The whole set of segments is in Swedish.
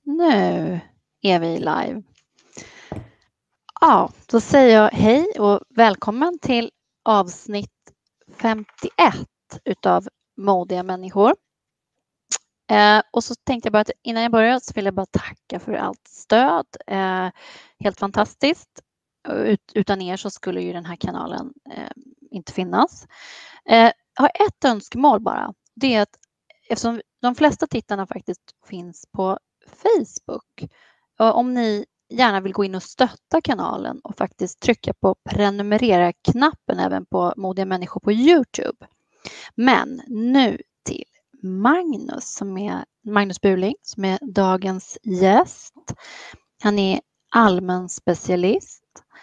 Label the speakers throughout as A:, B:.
A: Nu är vi live. Ja, då säger jag hej och välkommen till avsnitt 51 utav Modiga människor. Och så tänkte jag bara att innan jag börjar så vill jag bara tacka för allt stöd. Helt fantastiskt. Utan er så skulle ju den här kanalen inte finnas. Jag har ett önskemål bara. Det är att eftersom de flesta tittarna faktiskt finns på Facebook, om ni gärna vill gå in och stötta kanalen och faktiskt trycka på prenumerera-knappen även på Modiga människor på YouTube. Men nu till Magnus Burling som är dagens gäst. Han är allmän specialist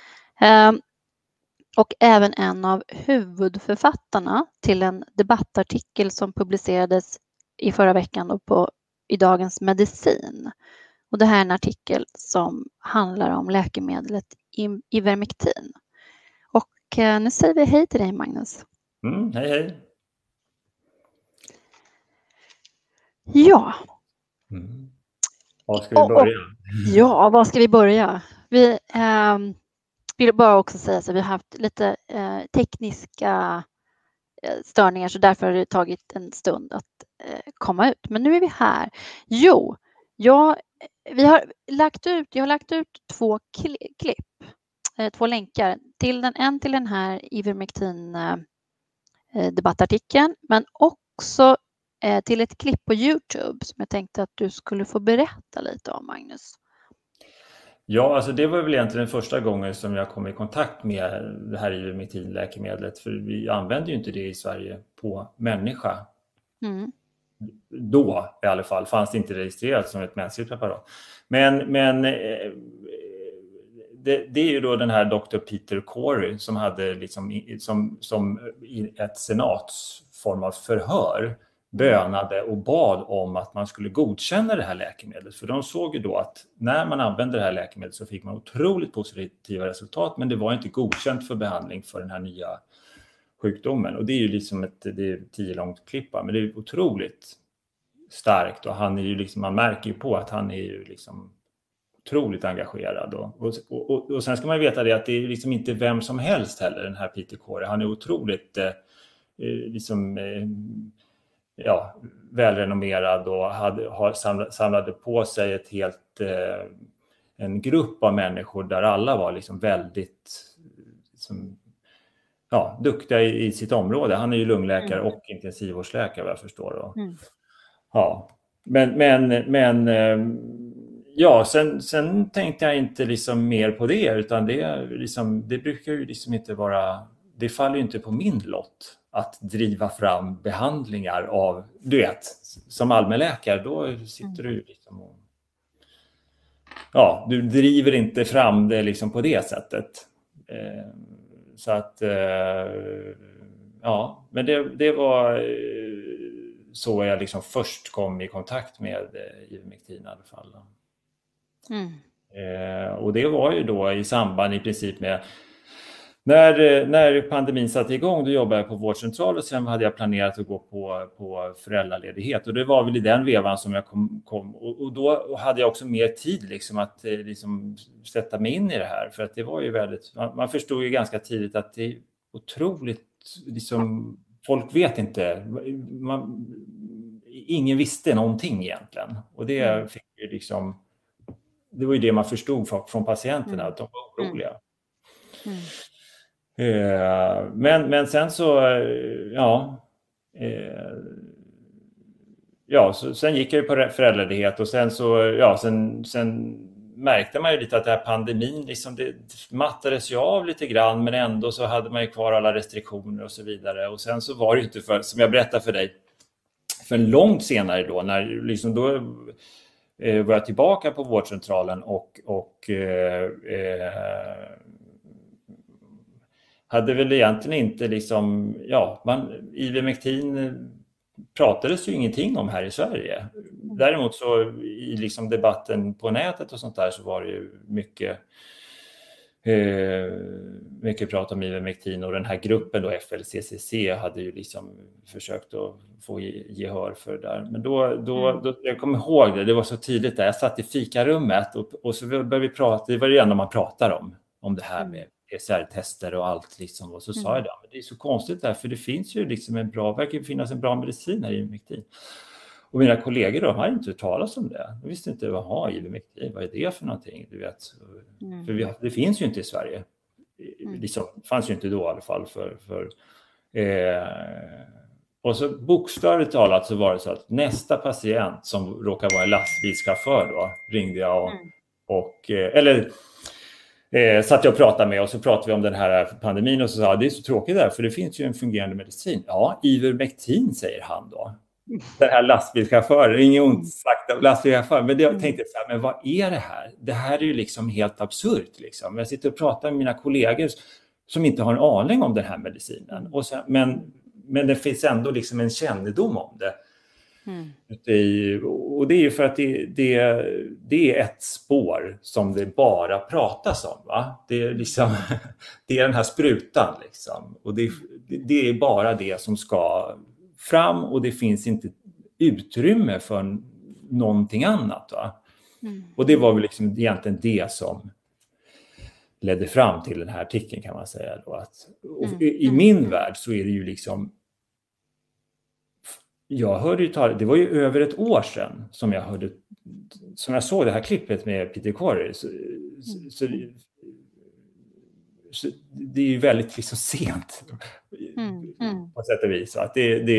A: och även en av huvudförfattarna till en debattartikel som publicerades i förra veckan i Dagens Medicin. Och det här är en artikel som handlar om läkemedlet Ivermectin. Och nu säger vi hej till dig, Magnus.
B: Hej, hej.
A: Ja.
B: Var ska vi börja?
A: Ja, var ska vi börja? Vi vill bara också säga att vi har haft lite tekniska störningar, så därför har det tagit en stund att komma ut. Men nu är vi här. Jo, jag har lagt ut 2 klipp, 2 länkar till den här Ivermectin debattartikeln, men också till ett klipp på YouTube som jag tänkte att du skulle få berätta lite om, Magnus.
B: Ja, alltså det var väl egentligen första gången som jag kom i kontakt med det här Ivermectin-läkemedlet, för vi använder ju inte det i Sverige på människa. Då i alla fall fanns det inte registrerat som ett mänskligt preparat. Men det är ju då den här Dr. Peter Corey som hade liksom som i ett senatsform av förhör bönade och bad om att man skulle godkänna det här läkemedlet. För de såg ju då att när man använde det här läkemedlet så fick man otroligt positiva resultat, men det var inte godkänt för behandling för den här nya sjukdomen. Och det är ju liksom det är 10 långt klippa, men det är otroligt starkt, och han är ju liksom, man märker ju på att han är ju liksom otroligt engagerad. Och sen ska man veta det att det är liksom inte vem som helst heller, den här Peter Corey. Han är otroligt välrenommerad och samlade på sig ett helt en grupp av människor där alla var liksom väldigt duktiga i sitt område. Han är ju lungläkare och intensivvårdsläkare, vad jag förstår. Ja, men sen tänkte jag inte liksom mer på det, utan det brukar ju liksom inte vara, det faller ju inte på min lott att driva fram behandlingar av, du vet, som allmänläkare då sitter du liksom och du driver inte fram det liksom på det sättet. Så att men det var så jag liksom först kom i kontakt med Ivermectin i alla fall. Och det var ju då i samband i princip med när pandemin satte igång. Då jobbade jag på vårdcentral och sen hade jag planerat att gå på föräldraledighet, och det var väl i den vevan som jag kom och då hade jag också mer tid liksom att liksom sätta mig in i det här, för att det var ju väldigt, man förstod ju ganska tidigt att det är otroligt liksom, folk vet inte, ingen visste någonting egentligen, och det fick ju liksom, det var ju det man förstod från patienterna, att de var oroliga. Men sen så så sen gick jag ju på föräldraledighet, och sen så sen märkte man ju lite att det här pandemin liksom, det mattades ju av lite grann, men ändå så hade man ju kvar alla restriktioner och så vidare. Och sen så var det ju inte som jag berättade för dig, för långt senare då, när liksom då var jag tillbaka på vårdcentralen och hade väl egentligen inte liksom, Ivermectin pratades ju ingenting om här i Sverige. Däremot så i liksom debatten på nätet och sånt där så var det ju mycket mycket prat om Ivermectin, och den här gruppen då FLCCC hade ju liksom försökt att få gehör för det där. Men då jag kommer ihåg det var så tydligt där. Jag satt i fikarummet och så började vi prata, det var det enda man pratar om det här med PCR-tester och allt liksom. Och så sa jag men det är så konstigt där, för det finns ju liksom verkar finnas en bra medicin här i Ivermectin. Och mina kollegor då har inte hört talas om det. De visste inte vad Ivermectin, vad är det för någonting, du vet. För det finns ju inte i Sverige. Liksom, fanns ju inte då i alla fall. Och så bokstavligt talat så var det så att nästa patient som råkar vara lastbilschaufför då ringde jag satt jag och pratade med, och så pratade vi om den här pandemin, och så sa det är så tråkigt där, för det finns ju en fungerande medicin. Ja, Ivermectin, säger han då. Den här lastbilschauffören, inget ont sagt av lastbilschauffören, men jag tänkte så här, men vad är det här? Det här är ju liksom helt absurt liksom. Jag sitter och pratar med mina kollegor som inte har en aning om den här medicinen. Och sen, men det finns ändå liksom en kännedom om det. Och det är ju för att det är ett spår som det bara pratas om, va? Det är liksom det är den här sprutan liksom. Och det är bara det som ska fram, och det finns inte utrymme för någonting annat, va? Och det var väl liksom egentligen det som ledde fram till den här artikeln, kan man säga då, att i min värld så är det ju liksom, jag hörde ju det var ju över ett år sedan som jag såg det här klippet med Peter Corey, så det är ju väldigt liksom sent på sätt och vis. Att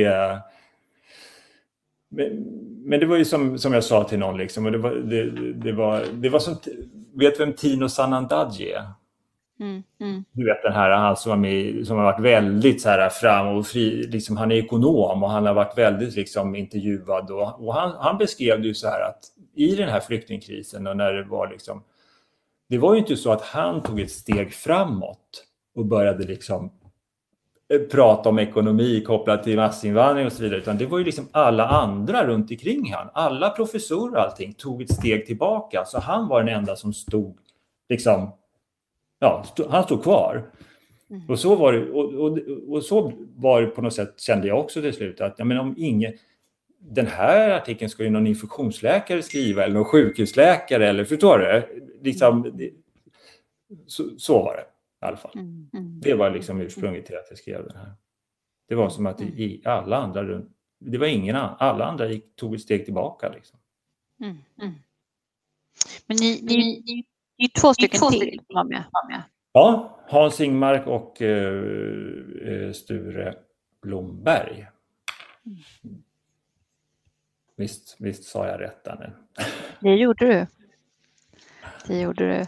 B: men det var ju som jag sa till någon liksom, och det var som, vet vem Tino Sanandaji är? Du vet den här, han som var med, som har varit väldigt så här fram och fri, liksom, han är ekonom och han har varit väldigt liksom intervjuad, och han beskrev det ju så här att i den här flyktingkrisen, och när det var liksom, det var ju inte så att han tog ett steg framåt och började liksom prata om ekonomi kopplat till massinvandring och så vidare, utan det var ju liksom alla andra runt omkring han, alla professorer och allting tog ett steg tillbaka, så han var den enda som stod liksom, han stod kvar. Och så var det, och så var det på något sätt, kände jag också till slut, att men om den här artikeln ska ju någon infektionsläkare skriva, eller någon sjukhusläkare, eller förstår du? Liksom, så var det i alla fall. Det var liksom ursprunget till att jag skrev den här. Det var som att alla andra runt, det var alla andra tog ett steg tillbaka liksom.
A: Men ni är 2 stycken till som var med.
B: Ja, Hans Ingmark och Sture Blomberg. Visst sa jag rätt där nu.
A: Det gjorde du.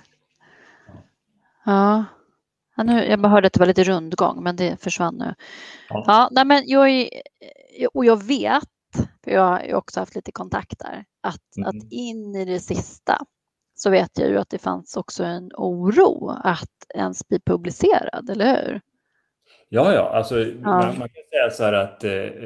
A: Ja. Jag bara hörde att det var lite rundgång, men det försvann nu. Nej, men jag vet, för jag har också haft lite kontakter, att in i det sista så vet jag ju att det fanns också en oro att ens bli publicerad, eller hur?
B: Ja, alltså man kan säga så här att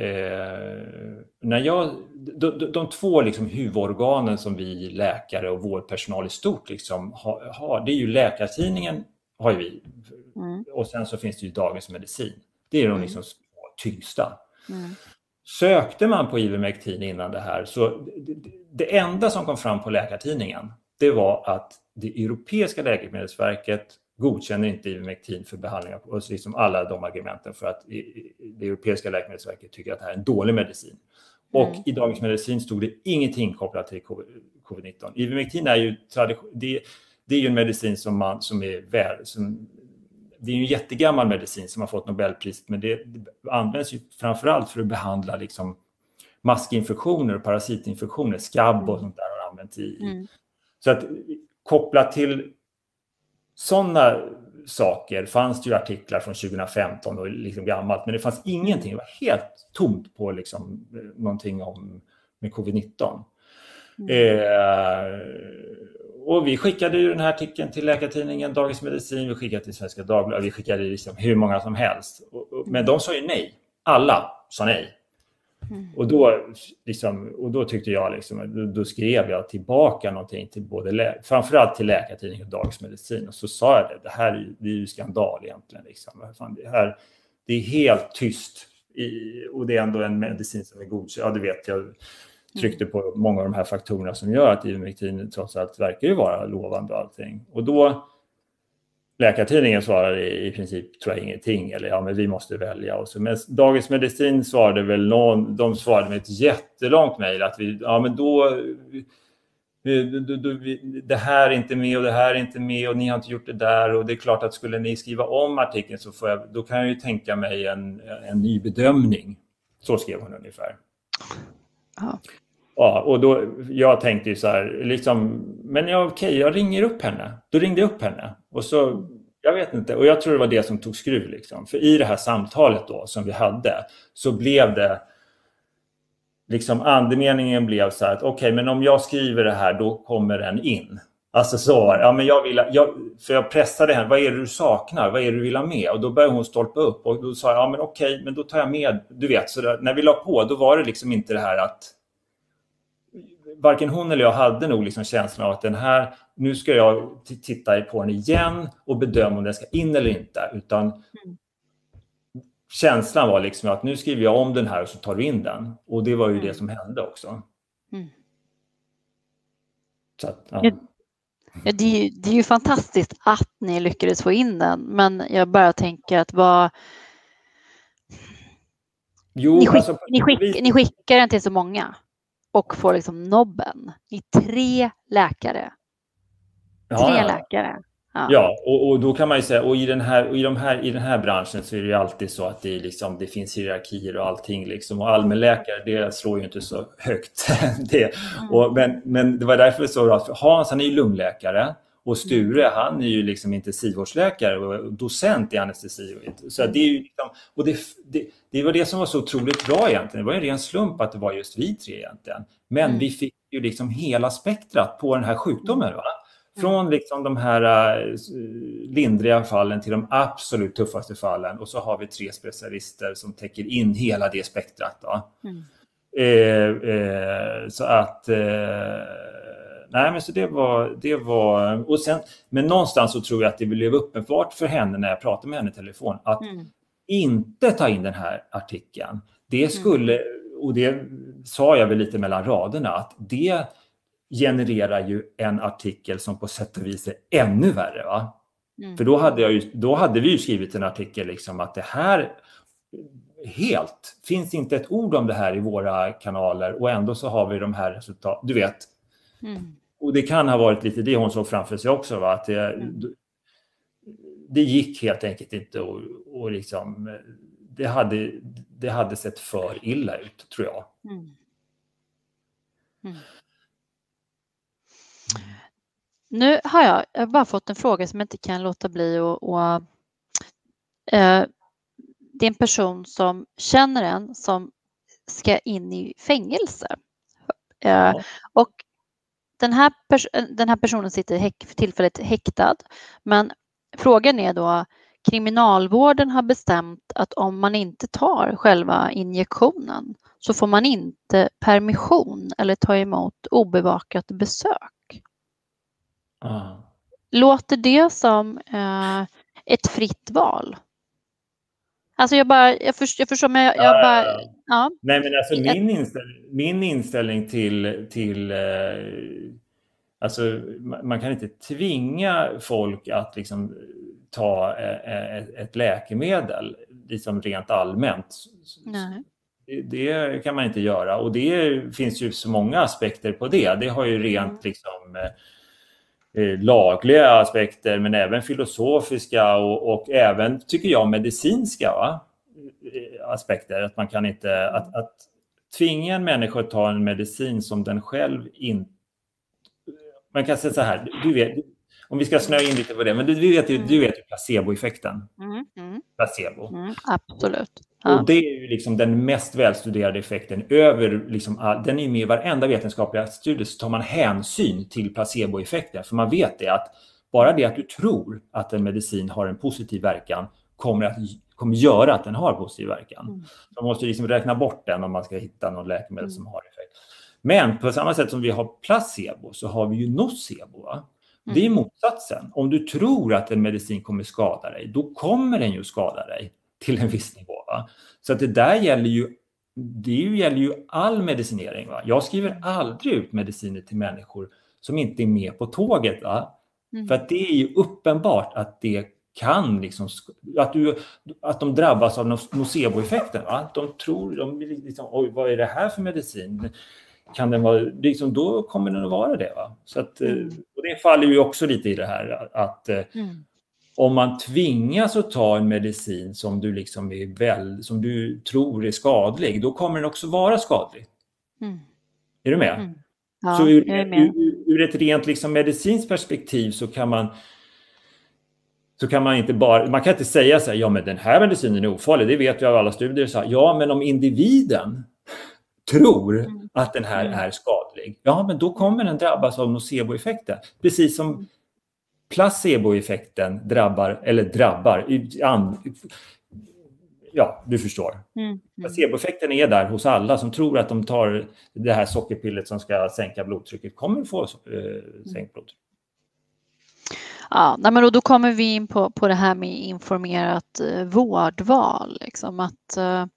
B: när de 2 liksom huvudorganen som vi läkare och vårdpersonal i stort liksom har, det är ju Läkartidningen har vi, och sen så finns det ju Dagens Medicin. Det är de liksom tyngsta. Sökte man på Ivermectin innan det här, så det enda som kom fram på Läkartidningen, det var att det europeiska läkemedelsverket godkänner inte Ivermectin för behandling av liksom alla de argumenten, för att det europeiska läkemedelsverket tycker att det här är en dålig medicin. Och i Dagens Medicin stod det ingenting kopplat till covid-19. Ivermectin är ju det är ju en medicin det är ju en jättegammal medicin som har fått Nobelpriset, men det används ju framförallt för att behandla liksom maskinfektioner och parasitinfektioner, skabb och sånt där har använts i. Så att kopplat till sådana saker fanns det ju artiklar från 2015 och liksom gammalt, men det fanns ingenting, det var helt tomt på liksom någonting med covid-19. Och vi skickade ju den här artikeln till Läkartidningen, Dagens Medicin, vi skickade till Svenska Dagbladet, vi skickade liksom hur många som helst. Men de sa ju nej. Alla sa nej. Och då tyckte jag liksom, då skrev jag tillbaka någonting till både framförallt till Läkartidningen och Dagens Medicin, och så sa jag det här är ju skandal egentligen liksom. Det är helt tyst och det är ändå en medicin som är godkänd. Ja, det vet jag. Tryckte på många av de här faktorerna som gör att Ivermectin trots allt verkar ju vara lovande och allting. Och då Läkartidningen svarade i princip tror jag ingenting, eller men vi måste välja. Och så, men Dagens Medicin svarade väl de svarade med ett jättelångt mejl att det här är inte med och det här är inte med och ni har inte gjort det där, och det är klart att skulle ni skriva om artikeln så då kan jag ju tänka mig en ny bedömning. Så skrev hon ungefär. Ja, och då jag tänkte ju så här liksom, men jag ringer upp henne. Då ringde jag upp henne och så jag vet inte, och jag tror det var det som tog skruv liksom, för i det här samtalet då som vi hade så blev det liksom andemeningen blev så här att okej, men om jag skriver det här då kommer den in. Alltså så, men för jag pressade henne, vad är det du saknar? Vad är det du vill ha med? Och då började hon stolpa upp och då sa jag, men okej, men då tar jag med, du vet, så där, när vi la på, då var det liksom inte det här att varken hon eller jag hade nog liksom känslan av att den här, nu ska jag titta på den igen och bedöma om den ska in eller inte, utan känslan var liksom att nu skriver jag om den här och så tar vi in den, och det var ju det som hände också. Så att, ja.
A: Det är ju fantastiskt att ni lyckades få in den, men jag bara tänker att ni skickar den till så många och får liksom nobben i 3 läkare. 3 läkare.
B: Ja, och då kan man ju säga, och i den här branschen så är det ju alltid så att det finns hierarkier och allting liksom, och allmänläkare, det slår ju inte så högt det. Men det var därför så att Hans, han är ju lungläkare, och Sture, han är ju liksom intensivvårdsläkare och docent i anestesi. Så det är ju liksom, och det var det som var så otroligt bra egentligen. Det var en ren slump att det var just vi 3 egentligen. Men vi fick ju liksom hela spektrat på den här sjukdomen, va? Från liksom de här lindriga fallen till de absolut tuffaste fallen. Och så har vi 3 specialister som täcker in hela det spektrat. Då. Så att... nej, men så det var... Och sen, men någonstans så tror jag att det blev uppenbart för henne när jag pratade med henne i telefon att inte ta in den här artikeln. Det skulle... Och det sa jag väl lite mellan raderna, att det genererar ju en artikel som på sätt och vis är ännu värre, va? För då hade vi ju skrivit en artikel liksom att det här finns inte ett ord om det här i våra kanaler, och ändå så har vi de här resultat, du vet. Och det kan ha varit lite det hon såg framför sig också, va? Att det gick helt enkelt inte, och liksom det hade sett för illa ut, tror jag.
A: Nu har jag bara fått en fråga som jag inte kan låta bli, det är en person som känner en som ska in i fängelse. Och den här personen sitter för tillfället häktad, men frågan är då, kriminalvården har bestämt att om man inte tar själva injektionen så får man inte permission eller ta emot obevakat besök. Låter det som ett fritt val? Alltså jag förstår, men jag bara... Ja.
B: Nej, men alltså min inställning till alltså man kan inte tvinga folk att liksom ta ett läkemedel liksom rent allmänt.
A: Nej.
B: Det kan man inte göra, och det finns ju så många aspekter på det. Det har ju rent liksom lagliga aspekter, men även filosofiska och även, tycker jag, medicinska, va? Aspekter. Att man kan inte att tvinga en människa att ta en medicin som den själv inte... Man kan säga så här, du vet, om vi ska snöa in lite på det, men du vet ju placeboeffekten. Placebo.
A: Absolut. Ja.
B: Och det är ju liksom den mest välstuderade effekten över liksom den är med i varenda vetenskapliga studie, så tar man hänsyn till placeboeffekten, för man vet det att bara det att du tror att en medicin har en positiv verkan kommer göra att den har positiv verkan. Man måste liksom räkna bort den om man ska hitta någon läkemedel som har effekt. Men på samma sätt som vi har placebo så har vi ju nocebo. Va? Det är motsatsen. Om du tror att en medicin kommer skada dig, då kommer den ju skada dig till en viss nivå. Va? Så att det där gäller ju all medicinering. Va? Jag skriver aldrig ut mediciner till människor som inte är med på tåget. Va? För att det är ju uppenbart att det kan liksom, att de drabbas av noceboeffekten. Va? De tror, liksom, oj, vad är det här för medicin? Kan den vara, liksom, då kommer den att vara det. Va? Så att, och det faller ju också lite i det här att om man tvingas att ta en medicin som du, liksom som du tror är skadlig, då kommer den också vara skadlig. Är du med?
A: Ja,
B: så ur ett rent liksom medicinskt perspektiv så kan man inte bara, man kan inte säga så här, ja men den här medicinen är ofarlig, det vet vi av alla studier. Så här, ja men om individen tror att den här är skadlig, ja men då kommer den drabbas av noceboeffekten. Precis som placeboeffekten drabbar, ja, du förstår. Placeboeffekten är där hos alla som tror att de tar det här sockerpillet som ska sänka blodtrycket, kommer få sänkt blodtryck.
A: Ja, men då kommer vi in på det här med informerat vårdval. Liksom, att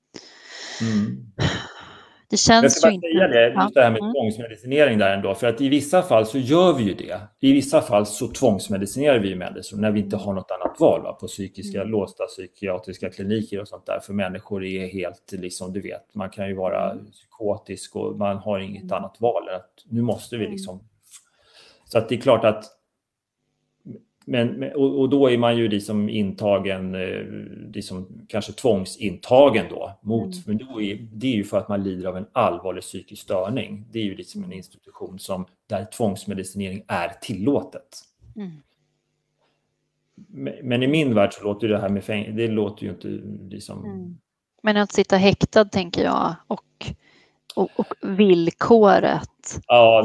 A: det känns ju inte...
B: Jag ska bara säga just det här med tvångsmedicinering där ändå. För att i vissa fall så gör vi ju det. I vissa fall så tvångsmedicinerar vi människor när vi inte har något annat val. Va? På låsta psykiatriska kliniker och sånt där. För människor är helt, liksom, du vet, man kan ju vara psykotisk och man har inget annat val. Att nu måste vi liksom... Så att det är klart att och då är man ju liksom intagen, liksom kanske tvångsintagen då mot, men då det är ju för att man lider av en allvarlig psykisk störning. Det är ju liksom en institution där tvångsmedicinering är tillåtet. Men i min värld så låter det här med det låter ju inte liksom...
A: Men att sitta häktad tänker jag och villkoret.
B: Ja,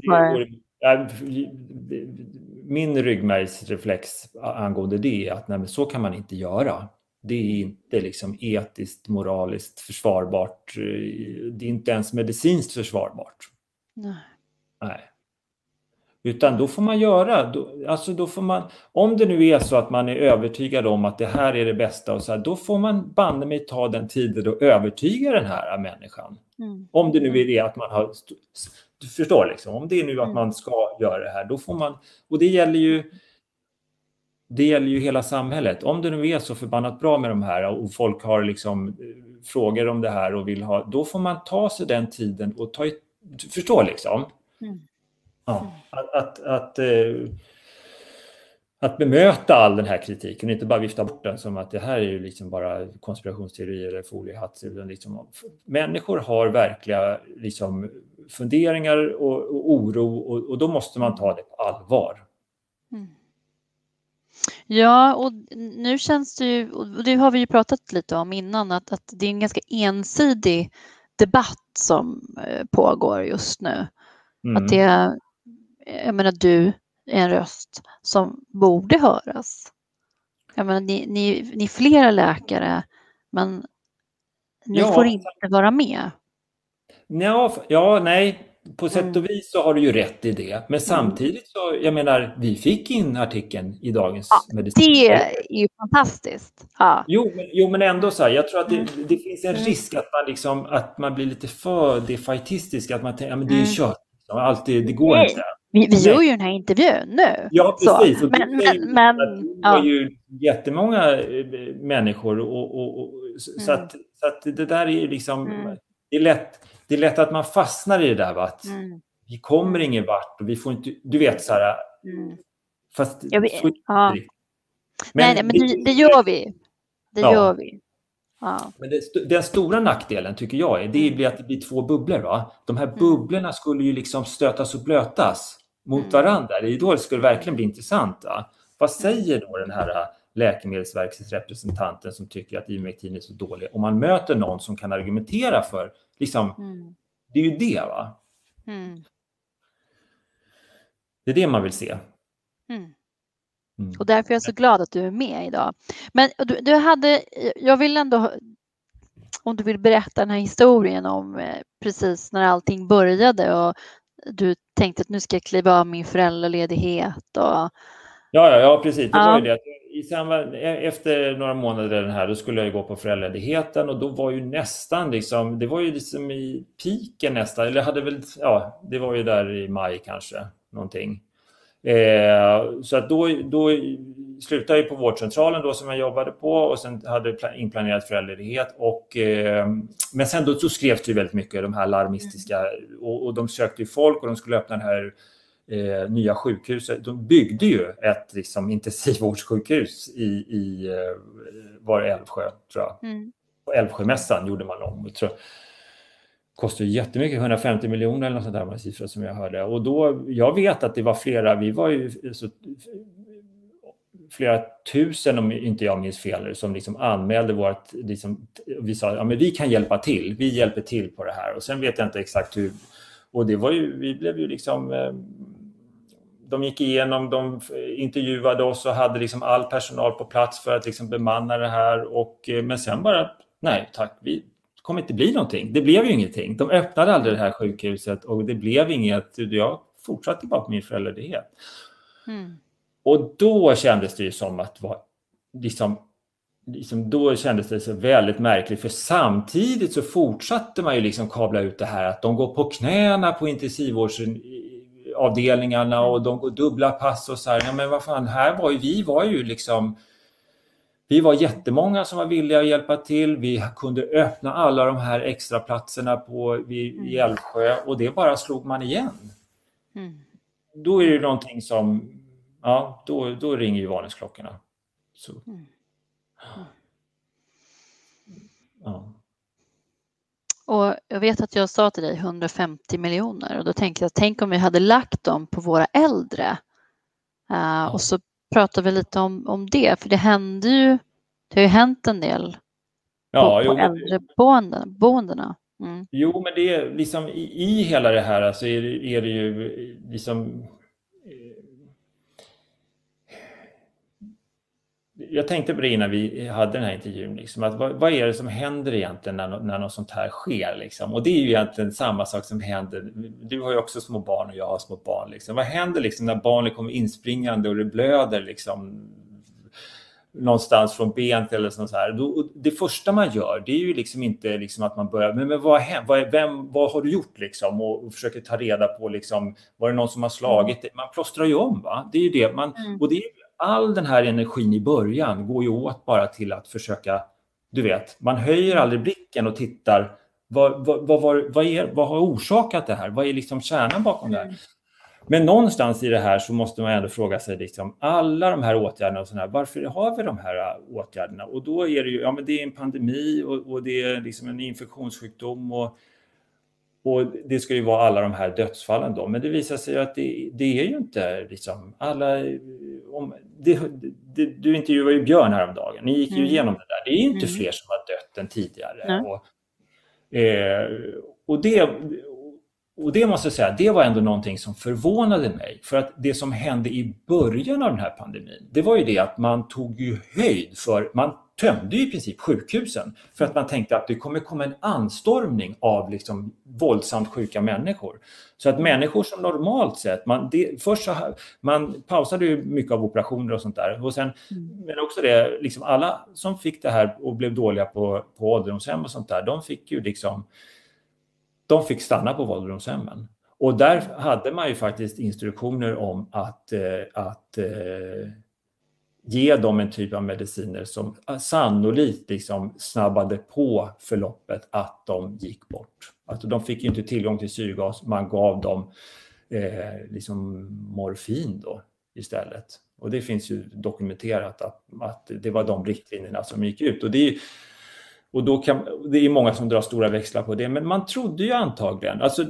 B: min ryggmärgsreflex angående det är att nej, men så kan man inte göra. Det är inte liksom etiskt, moraliskt försvarbart. Det är inte ens medicinskt försvarbart. Nej. Utan då får man då får man, om det nu är så att man är övertygad om att det här är det bästa och så här, då får man banne mig ta den tiden och övertyga den här människan. Om det nu är det att man har... Du förstår liksom, om det är nu att man ska göra det här, då får man, och det gäller ju hela samhället. Om det nu är så förbannat bra med de här och folk har liksom frågor om det här och vill ha, då får man ta sig den tiden och du förstår liksom. Ja, att bemöta all den här kritiken och inte bara vifta bort den som att det här är ju liksom bara konspirationsteorier eller foliehatt. Liksom, människor har verkliga liksom funderingar och oro och då måste man ta det på allvar.
A: Ja, och nu känns det ju, och det har vi ju pratat lite om innan, att det är en ganska ensidig debatt som pågår just nu. Att jag menar, du är en röst som borde höras. Jag menar, ni är flera läkare, men ni får inte vara med.
B: Nej. På sätt och vis så har du ju rätt i det. Men samtidigt så, jag menar, vi fick in artikeln i Dagens Medicin.
A: Det är ju fantastiskt. Ja.
B: Jo, men ändå så här, jag tror att det finns en risk att man liksom, att man blir lite för defaitistisk, att man tänker, ja men det är ju kört. Det går inte.
A: Vi gör ju den här intervjun nu.
B: Ja, precis. Så.
A: Men
B: det var ju jättemånga människor så att det där är ju liksom, det är lätt att man fastnar i det där, va? Att vi kommer ingen vart och vi får inte, du vet så här. Fast
A: men det gör vi. Det gör vi. Ja.
B: Men den stora nackdelen tycker jag är att det blir två bubblor, va? De här bubblorna skulle ju liksom stötas och blötas mot varandra. Det är då det skulle verkligen bli intressant. Va? Vad säger då den här Läkemedelsverkets representanten som tycker att Ivermectin är så dålig? Om man möter någon som kan argumentera för, liksom, det är ju det, va? Det är det man vill se.
A: Och därför är jag så glad att du är med idag. Men jag vill ändå, om du vill berätta den här historien om precis när allting började och du tänkte att nu ska jag kliva av min föräldraledighet.
B: Ja, precis. Det var ju det. Efter några månader här, då skulle jag gå på föräldraledigheten och då var ju nästan liksom, det var ju liksom i piken nästan, eller hade väl, det var ju där i maj kanske, någonting. Så att då slutade jag på vårdcentralen då som jag jobbade på och sen hade inplanerat föräldraledighet men sen då så skrevs det ju väldigt mycket de här larmistiska och de sökte ju folk och de skulle öppna det här nya sjukhuset. De byggde ju ett liksom intensivvårdssjukhus i var Älvsjö tror jag. På Älvsjömässan gjorde man om. Jag tror kostade jättemycket, 150 miljoner eller något sånt där var siffror som jag hörde. Och då, jag vet att det var flera tusen, om inte jag minns fel, som liksom anmälde vårt, liksom, vi sa, men vi kan hjälpa till, vi hjälper till på det här. Och sen vet jag inte exakt hur, och det var ju, vi blev ju liksom, de gick igenom, de intervjuade oss och hade liksom all personal på plats för att liksom bemanna det här. Men sen bara, nej tack, vi kommer inte bli någonting. Det blev ju ingenting. De öppnade aldrig det här sjukhuset och det blev inget. Jag fortsatte bara på min föräldraledighet. Och då kändes det ju som att då kändes det så väldigt märkligt, för samtidigt så fortsatte man ju liksom kabla ut det här att de går på knäna på intensivvårdsavdelningarna och de går dubbla pass och så här. Ja, men vad fan, vi var jättemånga som var villiga att hjälpa till. Vi kunde öppna alla de här extra platserna i Älvsjö och det bara slog man igen. Då är det någonting som, då ringer ju varningsklockorna. Så. Ja.
A: Och jag vet att jag sa till dig 150 miljoner och då tänkte jag, tänk om vi hade lagt dem på våra äldre. Och så pratar vi lite om det, för det har ju hänt en del på äldreboendena.
B: Jo, men det är liksom i hela det här, alltså är det ju liksom, jag tänkte på det innan vi hade den här intervjun, liksom, att vad är det som händer egentligen när något sånt här sker? Liksom? Och det är ju egentligen samma sak som händer. Du har ju också små barn och jag har små barn. Liksom. Vad händer liksom när barnet kommer inspringande och det blöder liksom, någonstans från benet eller sånt här? Det första man gör, det är ju liksom inte liksom att man börjar, men vad har du gjort liksom? Och försöker ta reda på liksom, var det någon som har slagit? Man plåstrar ju om, va? Det är ju det och det är all den här energin i början går ju åt bara till att försöka, du vet, man höjer aldrig blicken och tittar, vad har orsakat det här? Vad är liksom kärnan bakom det här? Men någonstans i det här så måste man ändå fråga sig liksom, alla de här åtgärderna och sådär, varför har vi de här åtgärderna? Och då är det ju, men det är en pandemi och det är liksom en infektionssjukdom och det ska ju vara alla de här dödsfallen då. Men det visar sig att det är ju inte liksom alla... Du intervjuade ju Björn häromdagen. Ni gick ju igenom det där. Det är ju inte fler som har dött än tidigare. Och det måste jag säga, det var ändå någonting som förvånade mig. För att det som hände i början av den här pandemin, det var ju det att man tog ju höjd för, man tömde ju i princip sjukhusen för att man tänkte att det kommer komma en anstormning av liksom våldsamt sjuka människor. Så att människor som normalt sett, man pausade ju mycket av operationer och sånt där. Och sen, men också det, liksom alla som fick det här och blev dåliga på ålderdomshem och sånt där, de fick stanna på ålderdomshemmen. Och där hade man ju faktiskt instruktioner om att ge dem en typ av mediciner som sannolikt liksom snabbade på förloppet att de gick bort. Alltså de fick ju inte tillgång till syrgas, man gav dem liksom morfin då istället. Och det finns ju dokumenterat att det var de riktlinjerna som gick ut. Och det är många som drar stora växlar på det, men man trodde ju antagligen, alltså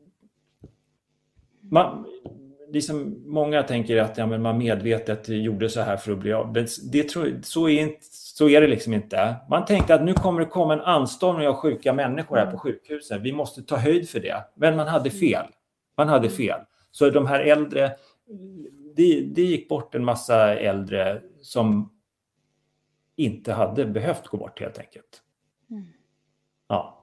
B: många tänker att men man medvetet gjorde så här för att bli av. Så är det liksom inte. Man tänkte att nu kommer det komma en anstormning av sjuka människor här på sjukhusen. Vi måste ta höjd för det. Men man hade fel. Så de här äldre, det gick bort en massa äldre som inte hade behövt gå bort helt enkelt. Ja.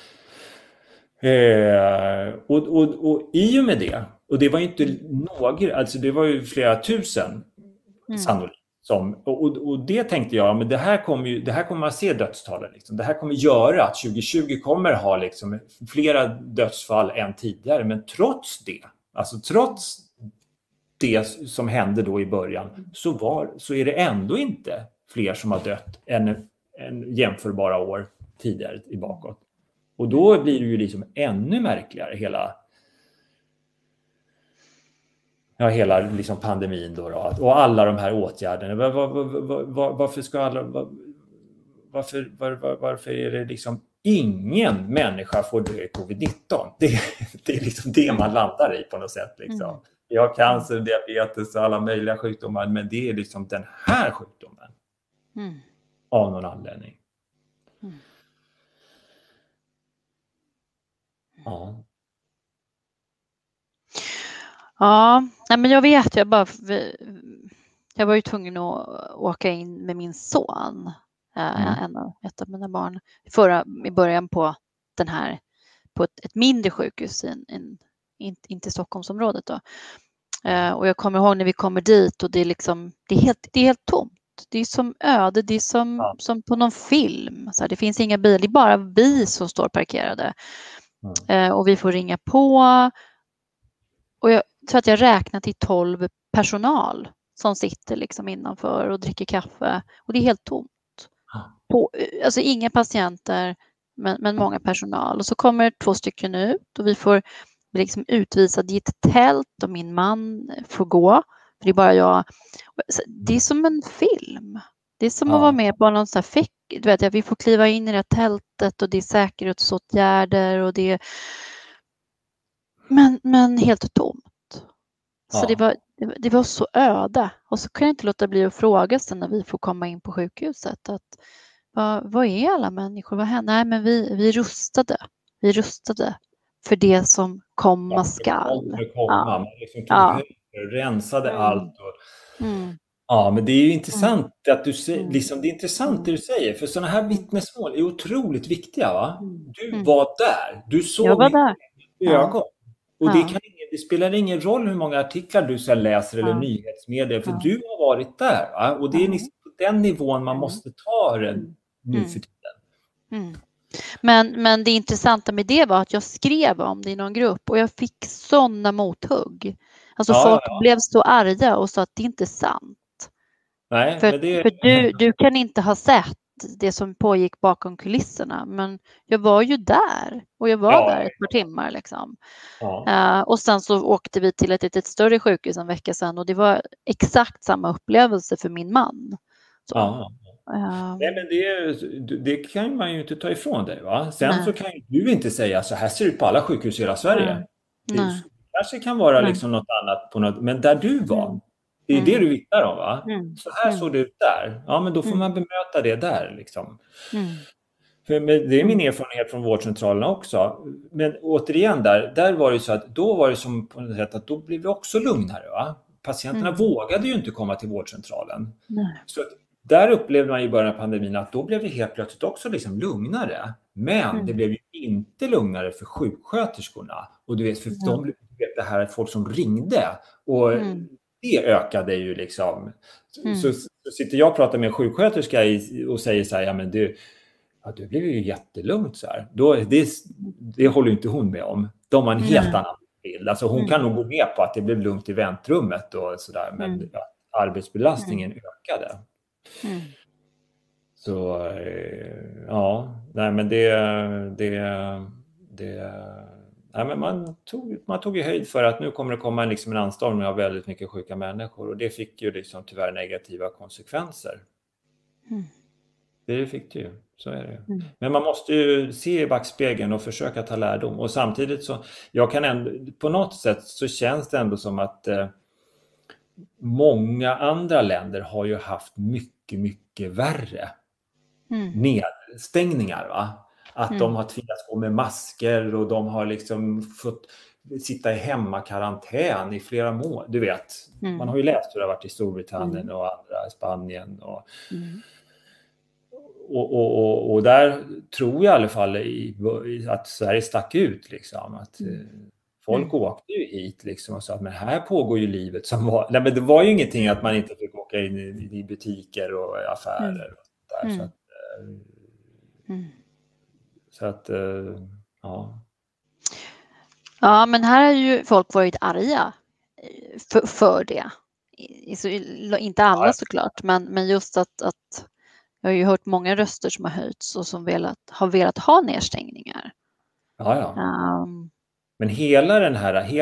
B: Och i och med det, och det var ju inte några, alltså det var ju flera tusen sannolikt. Och det tänkte jag, men det här kommer man se dödstalen. Liksom. Det här kommer göra att 2020 kommer ha liksom flera dödsfall än tidigare. Men trots det som hände då i början så är det ändå inte fler som har dött än jämförbara år tidigare i bakåt. Och då blir det ju liksom ännu märkligare hela liksom pandemin då, och alla de här åtgärderna. Varför är det liksom ingen människa får dö i covid-19? Det är liksom det man landar i på något sätt liksom. Vi har cancer, diabetes och alla möjliga sjukdomar, men det är liksom den här sjukdomen av någon anledning. Ja.
A: Ja, men jag vet, jag var ju tvungen att åka in med min son, ett av mina barn, i början på ett mindre sjukhus inte i Stockholmsområdet då. Och jag kommer ihåg när vi kommer dit och det är helt tomt. Det är som öde, det är som på någon film. Så här, det finns inga bilar, det är bara vi som står parkerade. Och vi får ringa på. Och jag tror att jag räknar till 12 personal som sitter liksom innanför och dricker kaffe. Och det är helt tomt. Alltså inga patienter, men många personal. Och så kommer 2 stycken ut och vi får liksom utvisade i ett tält och min man får gå. För det är bara jag. Det är som en film. Det är som att vara med på någon sån här du vet, vi får kliva in i det här tältet och det är säkerhetsåtgärder och det är men helt tomt. Så det var så öde. Och så kan jag inte låta bli att fråga sen när vi får komma in på sjukhuset att vad är alla människor? Vad händer? Nej, men vi rustade. Vi rustade för det som komma skall.
B: Man liksom tog höjd och rensade allt. Ja, men det är ju intressant att du säger, liksom, det är intressant det du säger, för sådana här vittnesmål är otroligt viktiga, va? Du var där, du såg i ögon. Och det spelar ingen roll hur många artiklar du sen läser eller nyhetsmedier, för du har varit där, va? Och det är liksom på den nivån man måste ta den nu för tiden.
A: Men det intressanta med det var att jag skrev om det i någon grupp och jag fick sådana mothugg. Alltså folk blev så arga och sa att det inte är sant.
B: Nej,
A: för du kan inte ha sett det som pågick bakom kulisserna, men jag var ju där och jag var där ett par timmar liksom. Och sen så åkte vi till ett större sjukhus en vecka sedan och det var exakt samma upplevelse för min man.
B: Nej, men det kan man ju inte ta ifrån dig, va? Sen så kan du inte säga så här ser det ut på alla sjukhus i hela Sverige. Det kanske kan vara liksom något annat men där du var, det är det du vittnar om, va? Så här såg det ut där. Ja, men då får man bemöta det där liksom. För det är min erfarenhet från vårdcentralerna också. Men återigen där var det så att då var det som på något sätt att då blev vi också lugnare, va? Patienterna vågade ju inte komma till vårdcentralen. Så att där upplevde man i början av pandemin att då blev det helt plötsligt också liksom lugnare. Men det blev ju inte lugnare för sjuksköterskorna. Och du vet, för det här folk som ringde. Och det ökade ju liksom. Så sitter jag och pratar med en sjuksköterska och säger så här, ja men du blev ju jättelugnt så här. Det håller inte hon med om. De har en helt annan bild. Alltså hon kan nog gå med på att det blev lugnt i väntrummet och sådär. Men arbetsbelastningen ökade. Så nej men nej, men man tog ju höjd för att nu kommer det komma en anstormning av väldigt mycket sjuka människor, och det fick ju liksom tyvärr negativa konsekvenser. Det fick det ju, så är det. Men man måste ju se i backspegeln och försöka ta lärdom, och samtidigt så på något sätt så känns det ändå som att många andra länder har ju haft mycket värre nedstängningar, va? Att de har tvingats gå med masker och de har liksom fått sitta i hemmakarantän i flera månader. Du vet, man har ju läst hur det har varit i Storbritannien och andra, Spanien. Och där tror jag i alla fall att Sverige stack ut. Liksom, att folk åkte ju hit liksom, och sa att men här pågår ju livet som var. Nej, men det var ju ingenting att man inte fick åka in i butiker och affärer. Och där, så att ja.
A: Ja, men här har ju folk varit arga för det. Inte alla såklart, men just att jag har ju hört många röster som har höjts och som har velat ha nedstängningar.
B: Ja. Men hela det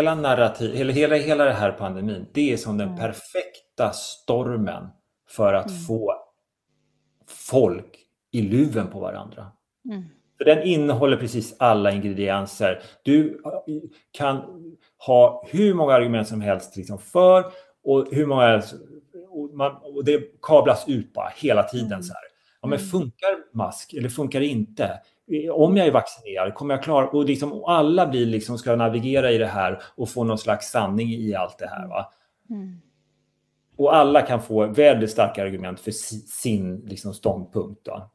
B: här pandemin, det är som den perfekta stormen för att få folk i luven på varandra. För den innehåller precis alla ingredienser. Du kan ha hur många argument som helst liksom för och hur många och det kablas ut bara hela tiden så här. Ja, men funkar mask eller funkar det inte? Om jag är vaccinerad kommer jag klara, och liksom alla blir liksom ska navigera i det här och få någon slags sanning i allt det här, va? Och alla kan få väldigt starka argument för sin liksom ståndpunkt då.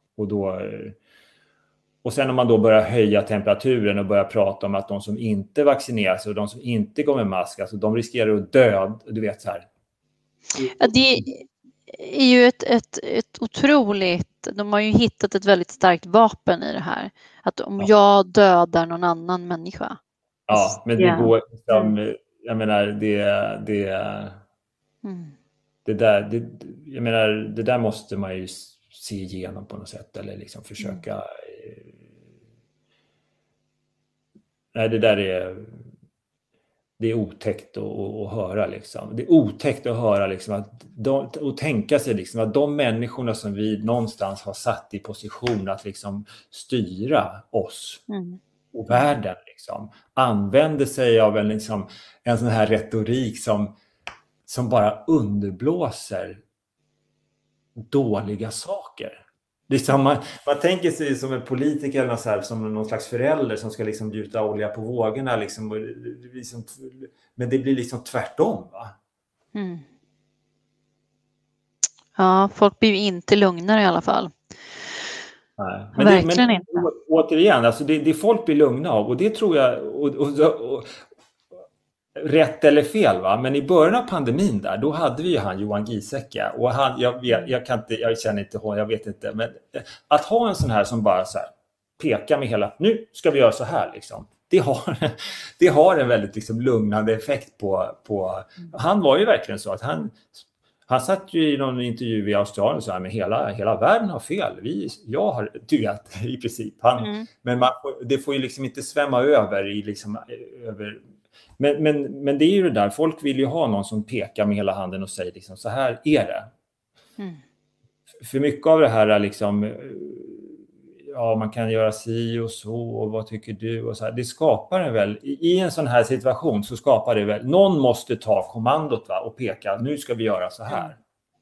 B: Och sen om man då börjar höja temperaturen och börjar prata om att de som inte vaccinerar sig och de som inte går med mask, alltså de riskerar att dö, du vet så här.
A: Ja, det är ju ett otroligt, de har ju hittat ett väldigt starkt vapen i det här. Att om jag dödar någon annan människa.
B: Ja, men det går liksom, jag menar det där måste man ju se igenom på något sätt eller liksom försöka. Nej, det är otäckt att höra liksom. Det är otäckt att höra liksom och tänka sig liksom att de människorna som vi någonstans har satt i position att liksom styra oss och världen liksom använder sig av en sån här retorik som bara underblåser dåliga saker. Liksom man tänker sig som en politiker eller så här, som någon slags förälder som ska liksom gjuta olja på vågorna liksom, men det blir liksom tvärtom, va?
A: Ja, folk blir ju inte lugnare i alla fall.
B: Nej.
A: Verkligen inte.
B: Återigen, alltså det folk blir lugna av, och det tror jag och rätt eller fel, va? Men i början av pandemin där, då hade vi ju han Johan Giesecke, och jag känner inte honom, jag vet inte, men att ha en sån här som bara så här pekar med hela, nu ska vi göra så här liksom. Det har en väldigt liksom lugnande effekt på han var ju verkligen så att han satt ju i någon intervju i Australien och sa men hela världen har fel. Jag har rätt i princip. Men det får ju liksom inte svämma över i liksom över. Men det är ju det där, folk vill ju ha någon som pekar med hela handen och säger liksom så här är det. För mycket av det här är liksom man kan göra si och så och vad tycker du och så här. Det skapar en väl i en sån här situation, så skapar det väl någon måste ta kommandot, va, och peka, nu ska vi göra så här.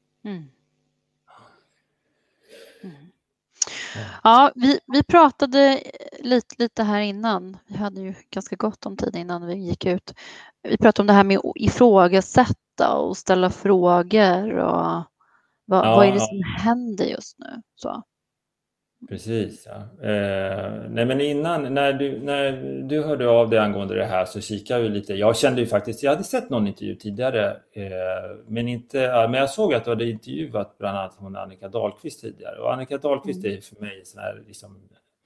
A: Ja, vi pratade lite här innan. Vi hade ju ganska gott om tid innan vi gick ut. Vi pratade om det här med att ifrågasätta och ställa frågor och vad är det som händer just nu? Så.
B: Precis, ja. Nej, men innan, när du hörde av dig angående det här, så kikade jag lite. Jag kände ju faktiskt, jag hade sett någon intervju tidigare, men jag såg att du hade intervjuat bland annat hon Annika Dahlqvist tidigare. Och Annika Dahlqvist är för mig sån här liksom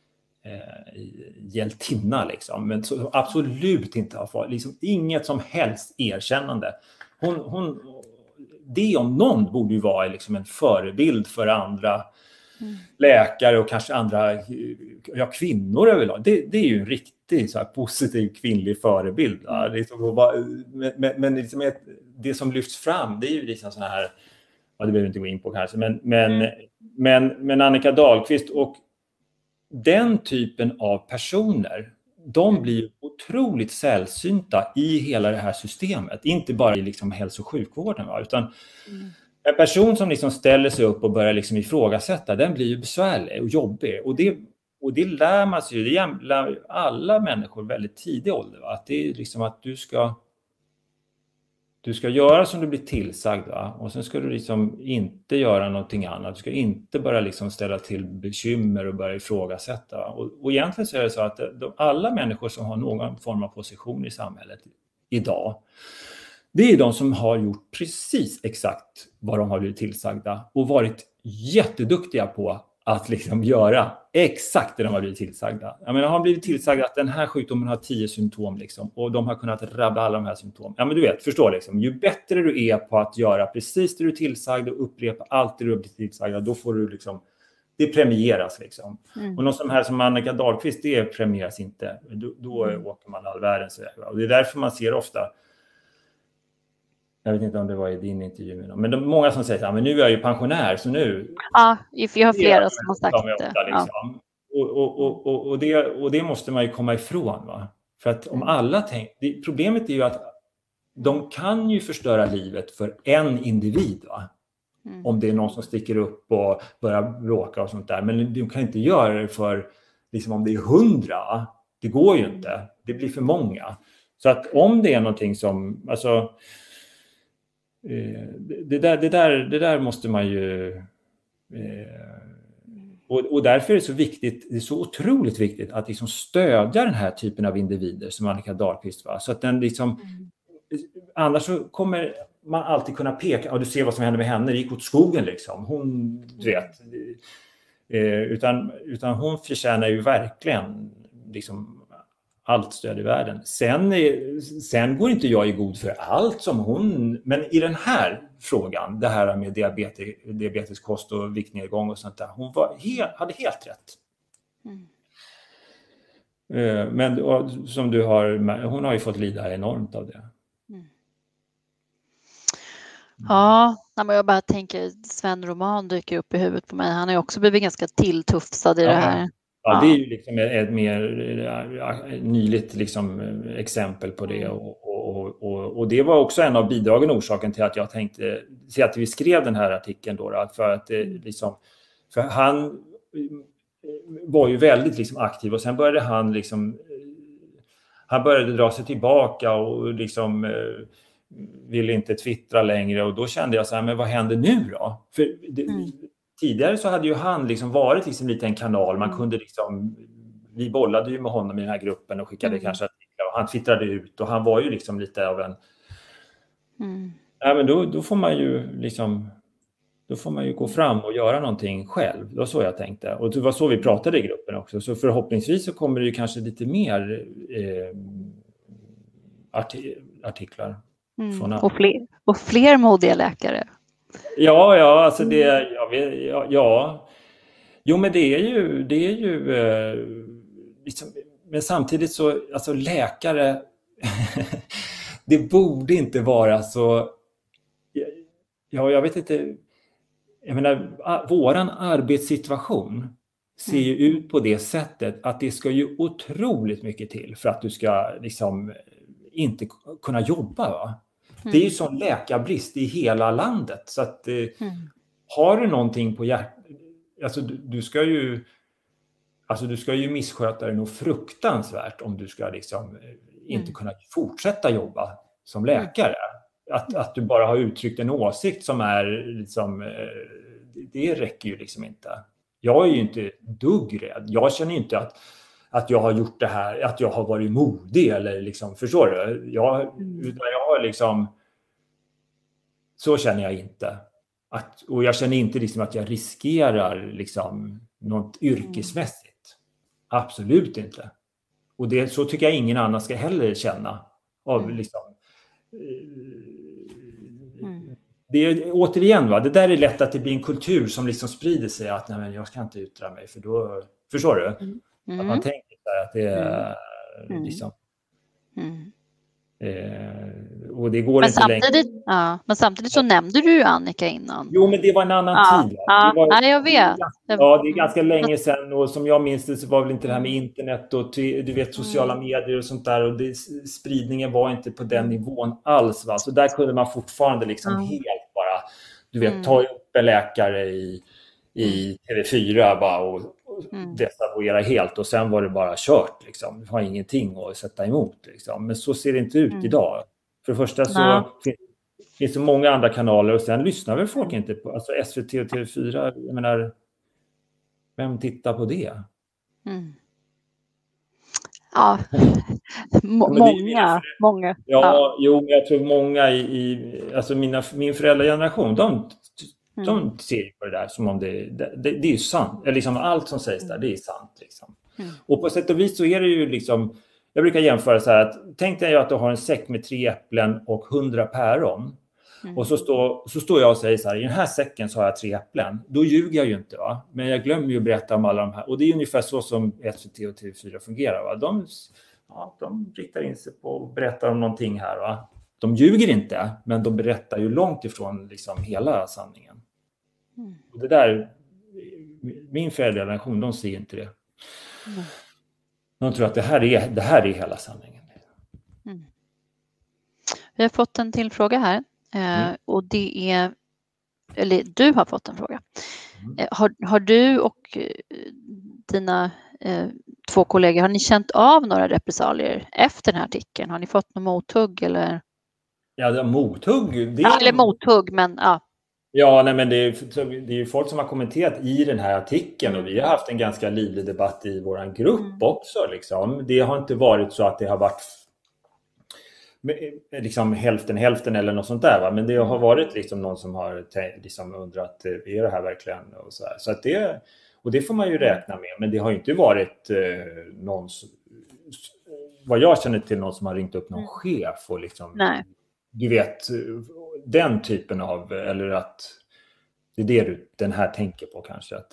B: hjältinna liksom, men så absolut inte har fått liksom inget som helst erkännande. Hon det om någon borde ju vara liksom en förebild för andra läkare och kanske andra kvinnor överlag. Det är ju en riktigt så här positiv kvinnlig förebild. Ja. Men liksom det som lyfts fram, det är ju liksom såna här, det behöver vi inte gå in på kanske, men Annika Dahlqvist och den typen av personer, de blir otroligt sällsynta i hela det här systemet. Inte bara i liksom hälso- och sjukvården, va? Utan en person som liksom ställer sig upp och börjar liksom ifrågasätta, den blir ju besvärlig och jobbig. Och och det lär man sig ju, det lär alla människor väldigt tidig ålder. Va? Att det är liksom att du ska göra som du blir tillsagd, va? Och sen ska du liksom inte göra någonting annat. Du ska inte bara liksom ställa till bekymmer och börja ifrågasätta. Va? Och egentligen så är det så att alla människor som har någon form av position i samhället idag, det är de som har gjort precis exakt vad de har blivit tillsagda och varit jätteduktiga på att liksom göra exakt det de har blivit tillsagda. Jag menar, har blivit tillsagda att den här sjukdomen har 10 symptom liksom, och de har kunnat rabbla alla de här symptomen. Ja, men du vet, förstår liksom, ju bättre du är på att göra precis det du är tillsagd och upprepa allt det du har blivit tillsagda, då får du liksom, det premieras liksom. Och någon som här som Annika Dahlqvist, det premieras inte. Då åker man all världen. Och det är därför man ser ofta, jag vet inte om det var i din intervju, men många som säger att men nu är jag ju pensionär, så nu...
A: Ja, jag har flera som har sagt det.
B: Ofta, liksom. Och det måste man ju komma ifrån. Va? För att om alla tänker... Problemet är ju att de kan ju förstöra livet för en individ. Va? Om det är någon som sticker upp och börjar bråka och sånt där. Men de kan inte göra det för liksom, om det är 100. Det går ju inte. Det blir för många. Så att om det är någonting som... Alltså, det där måste man ju... Och därför är det så viktigt, det är så otroligt viktigt att liksom stödja den här typen av individer som Annika Dahlqvist var. Så att den liksom... Annars så kommer man alltid kunna peka, och du ser vad som hände med henne, det gick åt skogen liksom. Hon, du vet, utan hon förtjänar ju verkligen liksom allt stöd i världen. Sen går inte jag i god för allt som hon, men i den här frågan, det här med diabetisk kost och viktnedgång och sånt där, hon hade helt rätt. Men som du hon har ju fått lida enormt av det.
A: Ja, men jag bara tänker, Sven Roman dyker upp i huvudet på mig. Han har ju också blivit ganska tilltufsad i det här.
B: Ja, det är ju liksom ett mer nyligt liksom exempel på det. Och det var också en av bidragen, orsaken till att jag tänkte, så att vi skrev den här artikeln då, för att liksom, för han var ju väldigt liksom aktiv, och sen började han liksom, han började dra sig tillbaka och liksom ville inte twittra längre, och då kände jag så här, men vad händer nu då? För tidigare så hade ju han liksom varit liksom lite en kanal, man kunde liksom, vi bollade ju med honom i den här gruppen och skickade kanske artiklar, och han twittrade ut, och han var ju liksom lite av en ja, men då får man ju liksom, då får man ju gå fram och göra någonting själv. Det var så jag tänkte, och det var så vi pratade i gruppen också, så förhoppningsvis så kommer det ju kanske lite mer artiklar.
A: Och fler modiga läkare.
B: Ja, alltså det, ja. Jo, men det är ju liksom, men samtidigt så, alltså läkare, det borde inte vara så, jag vet inte, jag menar, våran arbetssituation ser ju ut på det sättet att det ska ju otroligt mycket till för att du ska liksom inte kunna jobba, va? Det är ju sån läkarbrist i hela landet, så att har du någonting på hjärtat, alltså du ska ju missköta dig nog fruktansvärt om du ska liksom inte kunna fortsätta jobba som läkare. Att du bara har uttryckt en åsikt som är liksom, det räcker ju liksom inte. Jag är ju inte dugg rädd. Jag känner inte att jag har gjort det här, att jag har varit modig eller liksom, förstår du? Jag har liksom, så känner jag inte. Och jag känner inte liksom att jag riskerar liksom något yrkesmässigt. Absolut inte. Och så tycker jag ingen annan ska heller känna. Av liksom, det är återigen, va, det där är lätt att det blir en kultur som liksom sprider sig, att nej, men jag ska inte yttra mig, för då, förstår du? Att man tänker att det är liksom och det går inte längre.
A: Men samtidigt så nämnde du ju Annika innan.
B: Jo, men det var en annan tid.
A: Jag vet.
B: Det är ganska länge sedan, och som jag minns det så var väl inte det här med internet och du vet sociala medier och sånt där, och spridningen var inte på den nivån alls, va? Så där kunde man fortfarande liksom helt bara, du vet, ta upp en läkare i TV4 bara, och desavouera helt och sen var det bara kört. Liksom. Vi har ingenting att sätta emot. Liksom. Men så ser det inte ut idag. För det första så finns det många andra kanaler och sen lyssnar väl folk inte på alltså SVT och TV4. Jag menar, vem tittar på det?
A: Ja, många.
B: Ja, jo, jag tror många alltså min föräldrageneration, de ser på det där som om det är ju sant. Eller liksom allt som sägs där, det är sant. Liksom. Och på sätt och vis så är det ju liksom, jag brukar jämföra så här att tänk dig att du har en säck med 3 äpplen och 100 päron. Och så står jag och säger så här, i den här säcken så har jag 3 äpplen. Då ljuger jag ju inte, va? Men jag glömmer ju att berätta om alla de här. Och det är ungefär så som SVT och TV4 fungerar, va? De riktar in sig på och berättar om någonting här, va? De ljuger inte, men de berättar ju långt ifrån liksom hela sanningen. Och det där, min föräldrageneration, de ser inte det. De tror att det här är hela sanningen.
A: Vi har fått en till fråga här. Och det är, eller du har fått en fråga. Har du och dina 2 kollegor, har ni känt av några repressalier efter den här artikeln? Har ni fått något mothugg eller?
B: Ja, mothugg.
A: Eller mothugg, men ja.
B: Ja, nej, men det är ju folk som har kommenterat i den här artikeln och vi har haft en ganska livlig debatt i våran grupp också. Liksom. Det har inte varit så att det har varit liksom hälften eller något sånt där, va? Men det har varit liksom någon som har liksom undrat, är det här verkligen? Och så här. Så att det får man ju räkna med, men det har ju inte varit någon, vad jag känner till, någon som har ringt upp någon chef och liksom, du vet, den typen av, eller att det är det den här tänker på kanske. Att,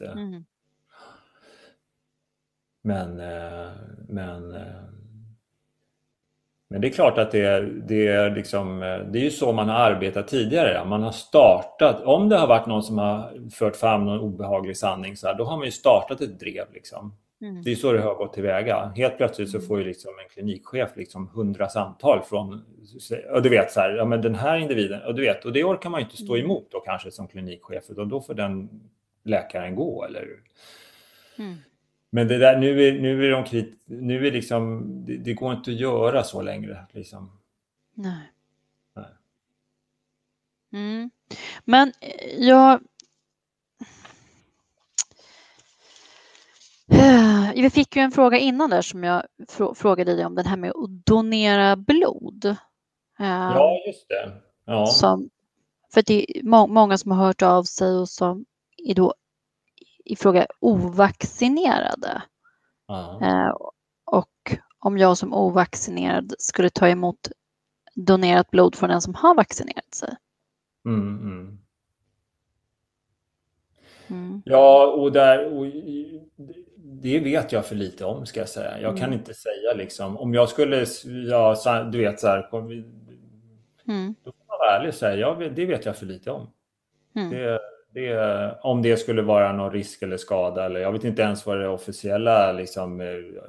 B: men det är klart att det är liksom, det är ju så man har arbetat tidigare. Man har startat, om det har varit någon som har fört fram någon obehaglig sanning så här, då har man ju startat ett drev liksom. Det är så det har gått tillväga. Helt plötsligt så får ju liksom en klinikchef liksom 100 samtal från, och du vet så här, ja men den här individen, och du vet, och det orkar man ju inte stå emot då kanske som klinikchef, och då får den läkaren gå eller. Men det där, nu är liksom, det går inte att göra så längre liksom.
A: Nej. Men vi fick ju en fråga innan där som jag frågade dig om, den här med att donera blod.
B: Ja, just det. Ja.
A: För det är många som har hört av sig och som är då i fråga ovaccinerade. Och om jag som ovaccinerad skulle ta emot donerat blod från den som har vaccinerat sig.
B: Ja, och det vet jag för lite om, ska jag säga. Jag kan inte säga liksom, om jag skulle, du vet så här, då får man vara ärlig och säga, det vet jag för lite om. Om det skulle vara någon risk eller skada, eller jag vet inte ens vad det officiella liksom,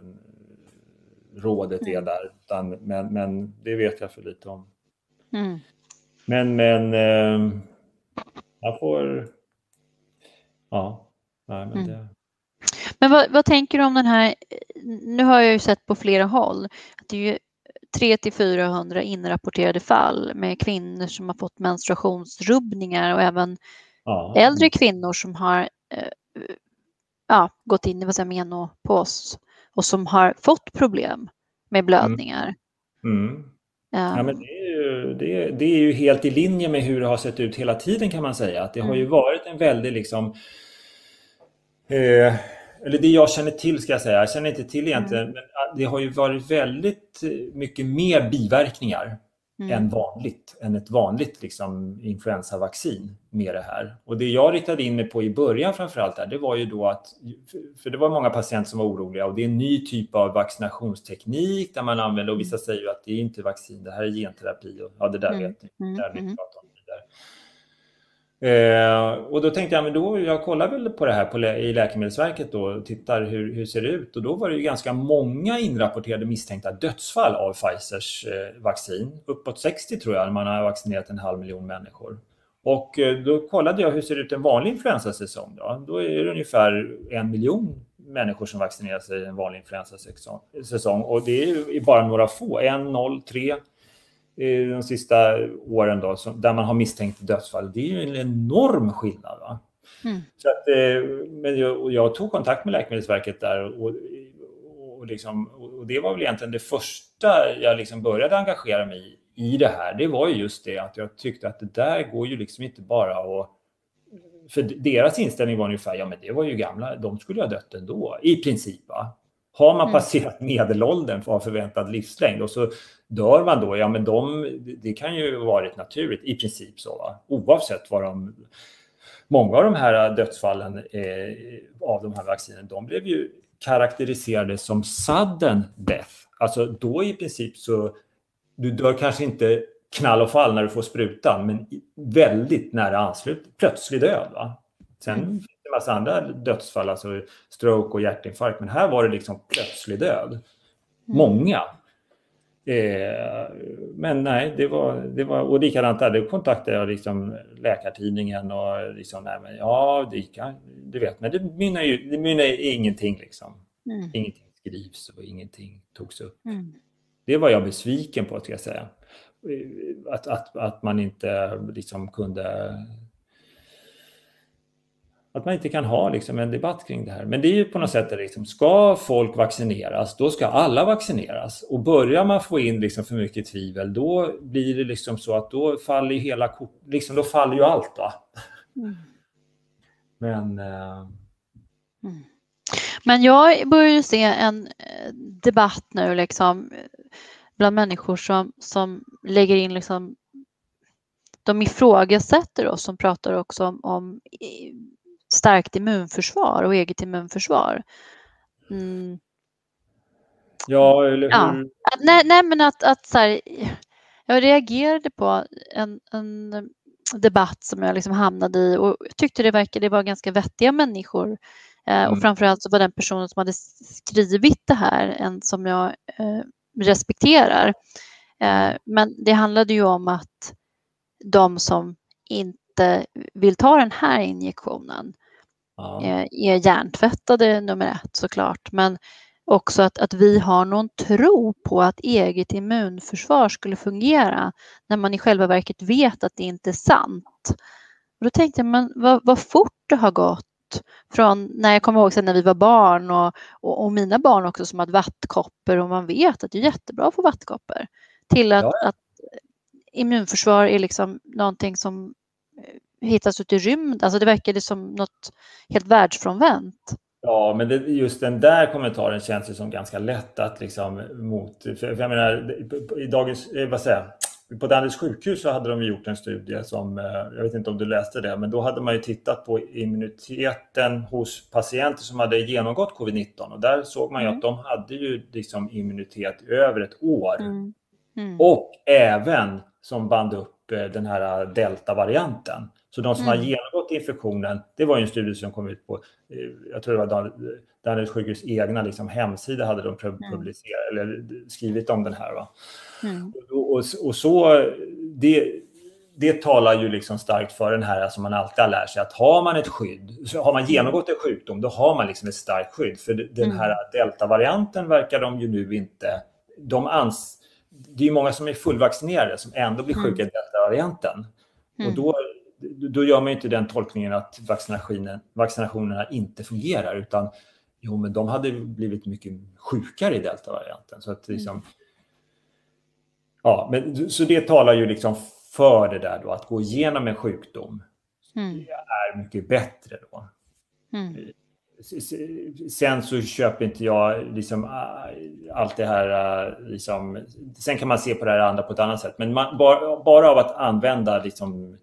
B: rådet är där, men det vet jag för lite om. Men jag får
A: Men vad tänker du om den här, nu har jag ju sett på flera håll att det är ju 300-400 inrapporterade fall med kvinnor som har fått menstruationsrubbningar och även äldre kvinnor som har gått in i menopos och som har fått problem med blödningar.
B: Ja, men det är ju helt i linje med hur det har sett ut hela tiden, kan man säga. Att det har ju varit en väldigt liksom, eller det jag känner till, ska jag säga. Jag känner inte till egentligen, men det har ju varit väldigt mycket mer biverkningar än ett vanligt liksom, influensavaccin med det här. Och det jag riktade in mig på i början framförallt där, det var ju då att, för det var många patienter som var oroliga, och det är en ny typ av vaccinationsteknik där man använder, och vissa säger ju att det är inte vaccin, det här är genterapi, och det där vet ni, där vi pratar om det där. Och då tänkte jag, men jag kollar väl på det här i Läkemedelsverket då, och tittar hur ser det ut, och då var det ju ganska många inrapporterade misstänkta dödsfall av Pfizers vaccin, uppåt 60 tror jag, man har vaccinerat 500 000 människor. Och då kollade jag hur ser det ut en vanlig influensasäsong då är det ungefär 1 miljon människor som vaccinerar sig i en vanlig influensasäsong. Och det är bara några få, 1, 0, 3 de sista åren då, där man har misstänkt dödsfall. Det är ju en enorm skillnad, va? Så att, men jag tog kontakt med Läkemedelsverket där och det var väl egentligen det första jag liksom började engagera mig i det här. Det var ju just det att jag tyckte att det där går ju liksom inte bara att... För deras inställning var ungefär, ja men det var ju gamla, de skulle ha dött ändå, i princip, va? Har man passerat medelåldern för förväntad livslängd och så dör man då, ja men det kan ju varit naturligt, i princip så, va? Oavsett vad många av de här dödsfallen av de här vaccinen, de blev ju karaktäriserade som sudden death. Alltså då i princip så, du dör kanske inte knall och fall när du får sprutan, men väldigt nära anslut, plötslig död, va? Sen finns det en massa andra dödsfall, alltså stroke och hjärtinfarkt, men här var det liksom plötslig död. Många. Men nej, det var och likadant där, då kontaktade jag liksom Läkartidningen och liksom, nej men ja, du vet, men det mynnar ju ingenting liksom. Ingenting skrivs och ingenting togs upp. Det var jag besviken på, ska jag säga. Att man inte liksom kunde, att man inte kan ha liksom en debatt kring det här. Men det är ju på något sätt liksom, ska folk vaccineras, då ska alla vaccineras. Och börjar man få in liksom för mycket tvivel, då blir det liksom så att då faller ju då faller ju allt, va?
A: Men jag börjar ju se en debatt nu liksom bland människor som lägger in liksom, de ifrågasätter oss, som pratar också om starkt immunförsvar och eget immunförsvar.
B: Ja, eller hur?
A: Ja. Nej, men att så här, jag reagerade på en debatt som jag liksom hamnade i och tyckte det var ganska vettiga människor. Och framförallt så var den personen som hade skrivit det här en som jag respekterar. Men det handlade ju om att de som inte vill ta den här injektionen är hjärntvättade, nummer 1 såklart. Men också att vi har någon tro på att eget immunförsvar skulle fungera när man i själva verket vet att det inte är sant. Och då tänkte jag, men vad fort det har gått från när jag kommer ihåg sen när vi var barn och mina barn också som hade vattkoppor, och man vet att det är jättebra att få vattkoppor, till att immunförsvar är liksom någonting som hittas ut i rymd. Alltså det verkade som något helt världsfrånvänt.
B: Ja, men just den där kommentaren känns ju som ganska lätt att liksom för jag menar, i dagens, på Danderyds sjukhus så hade de gjort en studie som, jag vet inte om du läste det, men då hade man ju tittat på immuniteten hos patienter som hade genomgått covid-19, och där såg man ju att de hade ju liksom immunitet över ett år. Och även som band upp den här delta-varianten. Så de som har genomgått infektionen, det var ju en studie som kom ut på, jag tror det var Danderyds sjukhus egna liksom hemsida, hade de publicerat eller skrivit om den här, va? Och så det talar ju liksom starkt för den här som man alltid har lärt sig, att har man ett skydd, så har man genomgått en sjukdom, då har man liksom ett starkt skydd. För den här delta-varianten verkar de ju nu inte, det är ju många som är fullvaccinerade som ändå blir sjuka i delta-varianten. Och då gör man ju inte den tolkningen att vaccinationerna inte fungerar, utan men de hade blivit mycket sjukare i delta-varianten. Så att liksom, så det talar ju liksom för det där då, att gå igenom en sjukdom är mycket bättre då. Sen så köper inte jag liksom allt det här liksom, sen kan man se på det här andra på ett annat sätt, men bara av att använda liksom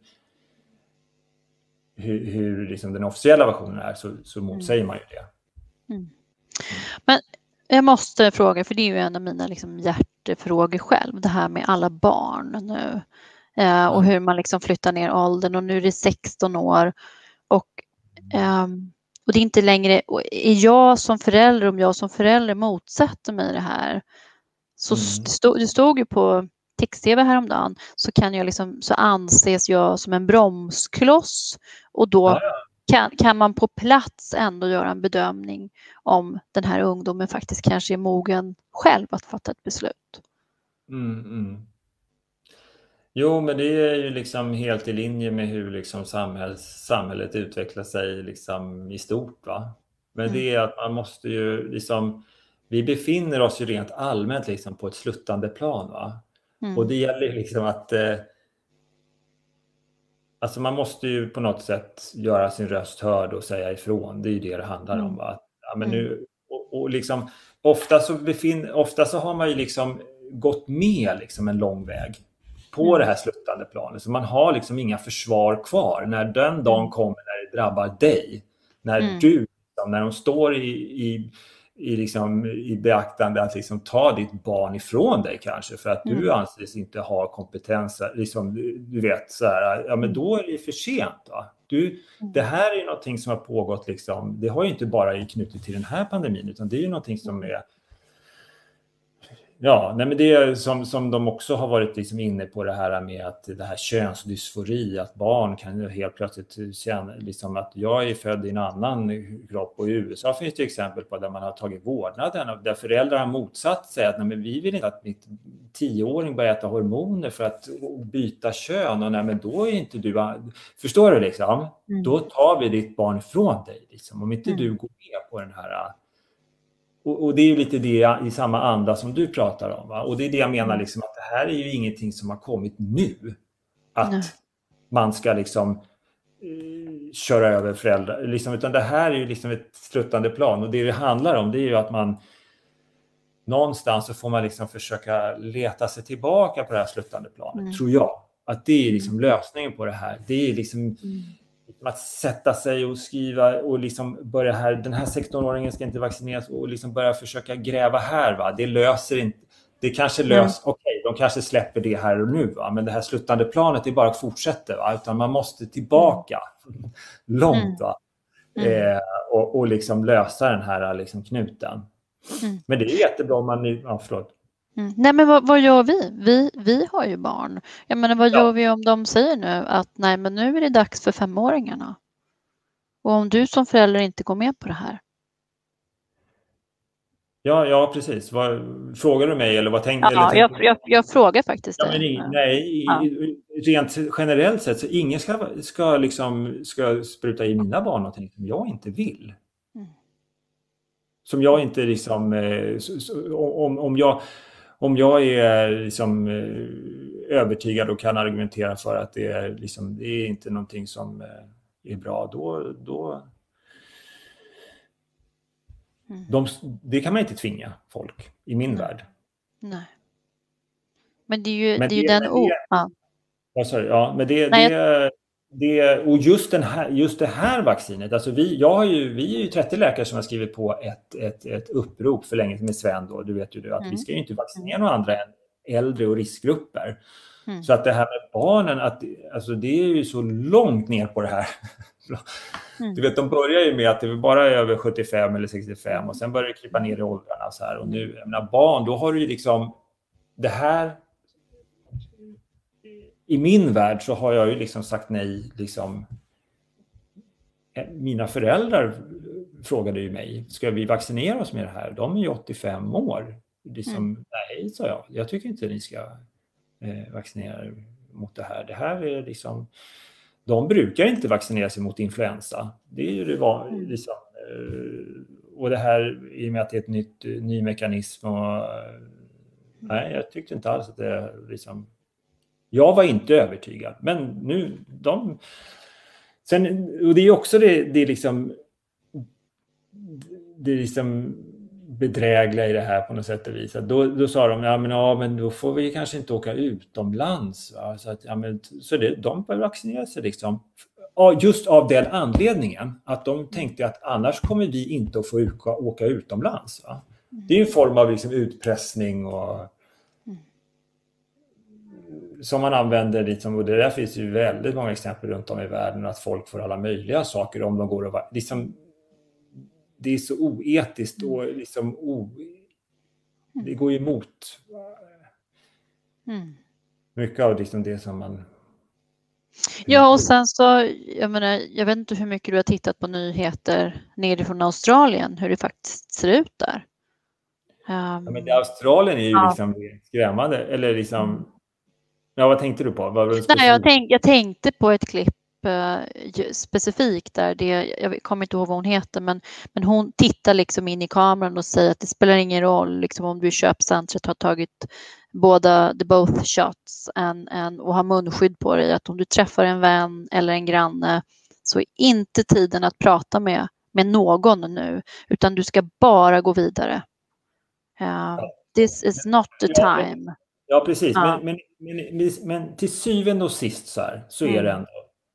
B: hur liksom den officiella versionen är, så motsäger man ju det.
A: Men jag måste fråga, för det är ju en av mina liksom hjärtefrågor själv, det här med alla barn nu och hur man liksom flyttar ner åldern, och nu är det 16 år och det är inte längre, är jag som förälder, om jag som förälder motsätter mig det här, så det stod ju på text-tv häromdagen, så kan jag liksom, så anses jag som en bromskloss, och då kan man på plats ändå göra en bedömning om den här ungdomen faktiskt kanske är mogen själv att fatta ett beslut.
B: Jo, men det är ju liksom helt i linje med hur liksom samhället utvecklar sig liksom i stort, va? Men det är att man måste ju liksom, vi befinner oss ju rent allmänt liksom på ett sluttande plan, va? Och det gäller liksom att alltså man måste ju på något sätt göra sin röst hörd och säga ifrån. Det är ju det handlar om, va? Ja, men nu, och liksom, ofta så har man ju liksom gått med liksom en lång väg på det här sluttande planet. Så man har liksom inga försvar kvar när den dagen kommer när det drabbar dig. När de står i beaktande att liksom ta ditt barn ifrån dig kanske för att du anses inte ha kompetens, liksom, du vet så här, ja men då är det för sent, va? Det här är någonting som har pågått liksom, det har ju inte bara knutit till den här pandemin utan det är ju någonting som är men det är som de också har varit liksom inne på det här med att det här könsdysfori, att barn kan helt plötsligt känna liksom att jag är född i en annan kropp, och i USA finns det exempel på där man har tagit vårdnaden och där föräldrar har motsatt sig att nej, men vi vill inte att mitt 10-åring börjar äta hormoner för att byta kön, och nej, men då är inte du, förstår du liksom, då tar vi ditt barn från dig liksom, om inte du går med på den här. Och det är ju lite det i samma anda som du pratar om, va? Och det är det jag menar liksom, att det här är ju ingenting som har kommit nu. Att man ska liksom köra över föräldrar. Liksom, utan det här är ju liksom ett sluttande plan. Och det handlar om, det är ju att man någonstans så får man liksom försöka leta sig tillbaka på det här sluttande planet, tror jag. Att det är liksom lösningen på det här. Det är liksom att sätta sig och skriva och liksom börja här, den här 16-åringen ska inte vaccineras, och liksom börja försöka gräva här, va? Det löser inte, det kanske löser, okej, de kanske släpper det här och nu, va? Men det här sluttande planet är bara att fortsätta, va? Utan man måste tillbaka långt, va? Och liksom lösa den här liksom knuten. Men det är jättebra om man, förlåt.
A: Nej, men vad gör vi? Vi har ju barn. Jag menar, vad gör vi om de säger nu att nej, men nu är det dags för 5-åringarna? Och om du som förälder inte går med på det här?
B: Ja, precis. Frågar du mig eller vad tänker du?
A: Ja, jag frågar faktiskt dig.
B: Rent generellt sett så ingen ska spruta i mina barn någonting som jag inte vill. Som jag inte liksom, om jag är liksom övertygad och kan argumentera för att det är inte någonting som är bra, då det kan man inte tvinga folk i min värld.
A: Nej. Men det är ju den
B: och just det här vaccinet, alltså vi är ju 30 läkare som har skrivit på ett upprop för länge med Sven då, du vet ju det, att vi ska ju inte vaccinera några andra än äldre och riskgrupper. Så att det här med barnen, alltså det är ju så långt ner på det här. Du vet, de börjar ju med att det är bara över 75 eller 65 och sen börjar det krypa ner i åldrarna så här, och nu, jag menar, barn, då har du ju liksom det här. I min värld så har jag ju liksom sagt nej, liksom. Mina föräldrar frågade ju mig, ska vi vaccinera oss med det här? De är ju 85 år. Liksom, nej, sa jag. Jag tycker inte ni ska vaccinera mot det här. Det här är liksom, de brukar inte vaccinera sig mot influensa. Det är ju det vanliga, liksom, och det här i och med att det är ett ny mekanism och nej, jag tyckte inte alls att det liksom. Jag var inte övertygad, men nu sen, och det är också det är liksom bedrägliga i det här på något sätt och vis. Då sa de, men då får vi kanske inte åka utomlands, va? Så att de började vaccinera sig liksom. Just av den anledningen att de tänkte att annars kommer vi inte att få åka utomlands, va? Det är en form av liksom utpressning och som man använder liksom, och det där finns ju väldigt många exempel runt om i världen att folk får alla möjliga saker om de går och liksom, det är så oetiskt och liksom det går ju emot mycket av liksom det som man.
A: Ja, och sen så, jag vet inte hur mycket du har tittat på nyheter nerifrån Australien, hur det faktiskt ser ut där.
B: Ja, men Australien är ju liksom skrämmande, eller liksom, ja, vad tänkte du på?
A: Nej, jag tänkte på ett klipp specifikt där jag kommer inte ihåg vad hon heter, men hon tittar liksom in i kameran och säger att det spelar ingen roll liksom, om du i köpcentret har tagit both shots och har munskydd på dig, att om du träffar en vän eller en granne så är inte tiden att prata med någon nu, utan du ska bara gå vidare. This is not the time.
B: Ja, precis. Ja. Men till syvende och sist så är det ändå.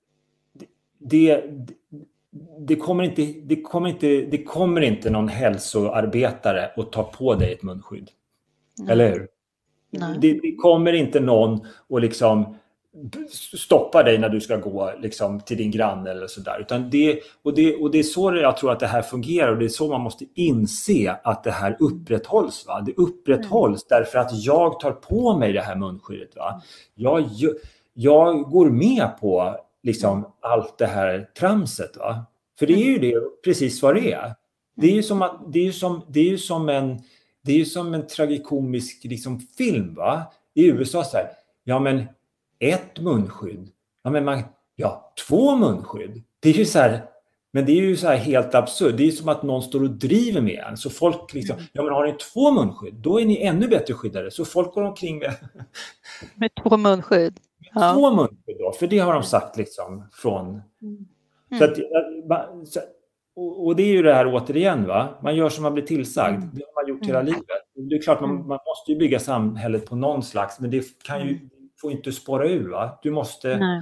B: Det kommer inte någon hälsoarbetare att ta på dig ett munskydd. Nej. Eller hur? Det kommer inte någon och liksom stoppa dig när du ska gå liksom till din granne eller sådär. Utan det är så jag tror att det här fungerar, och det är så man måste inse att det här upprätthålls. Va? Det upprätthålls därför att jag tar på mig det här munskyddet. Va? Jag går med på liksom allt det här tramset. Va? För det är ju det precis vad det är. Det är ju som en tragikomisk liksom film, va? I USA så här, ja men ett munskydd. Ja men två munskydd. Det är ju så här, men det är ju så här helt absurd. Det är som att någon står och driver med en. Så folk liksom, ja men har ni två munskydd, då är ni ännu bättre skyddade. Så folk går omkring
A: med två munskydd.
B: Ja. Två munskydd då, för det har de sagt liksom från. Så att, och det är ju det här återigen, va? Man gör som man blir tillsagd. Det har man gjort hela livet. Det är klart man måste ju bygga samhället på någon slags, men det kan ju får inte spåra ur, va? Du måste...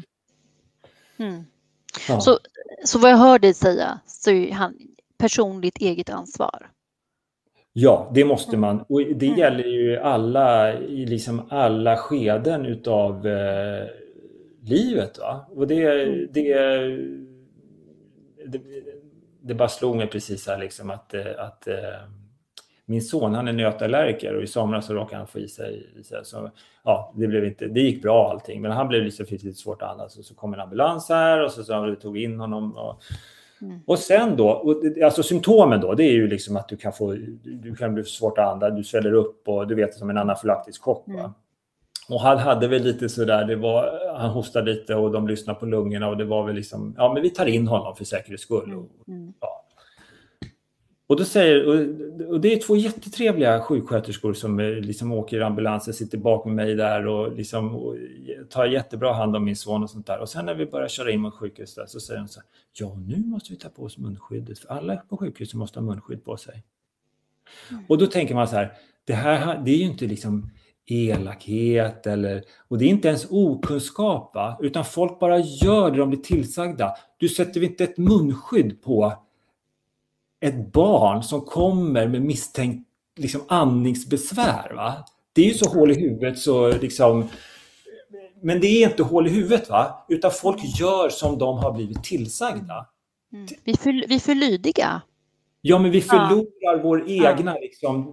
A: Ja. Så vad jag hör dig säga, så är han personligt eget ansvar.
B: Ja, det måste man. Och det gäller ju i liksom alla skeden utav livet, va? Och det bara slog mig precis här liksom att min son, han är nötallergiker, och i somras så råkade han få i sig så ja, det gick bra allting, men han blev lite svårt att andas, och så kom en ambulans här och så vi tog in honom och sen då, alltså symptomen då, det är ju liksom att du kan bli svårt att andas, du sväller upp och du vet, som en anafylaktisk chock, va? Och han hade väl lite sådär, han hostade lite och de lyssnade på lungorna, och det var väl liksom, ja men vi tar in honom för säkerhets skull. Ja. Och då och det är två jättetrevliga sjuksköterskor som liksom åker i ambulansen, sitter bakom mig där och liksom och tar jättebra hand om min son och sånt där. Och sen när vi börjar köra in mot sjukhus där, så säger de så här, ja nu måste vi ta på oss munskyddet, för alla på sjukhuset måste ha munskydd på sig. Och då tänker man så här, det är ju inte liksom elakhet och det är inte ens okunskap, va? Utan folk bara gör det de blir tillsagda. Du sätter inte ett munskydd på ett barn som kommer med misstänkt liksom andningsbesvär, va? Det är ju så hål i huvudet så liksom, men det är inte hål i huvudet, va? Utan folk gör som de har blivit tillsagda.
A: Vi är för lydiga.
B: Ja, men vi förlorar vår egna liksom,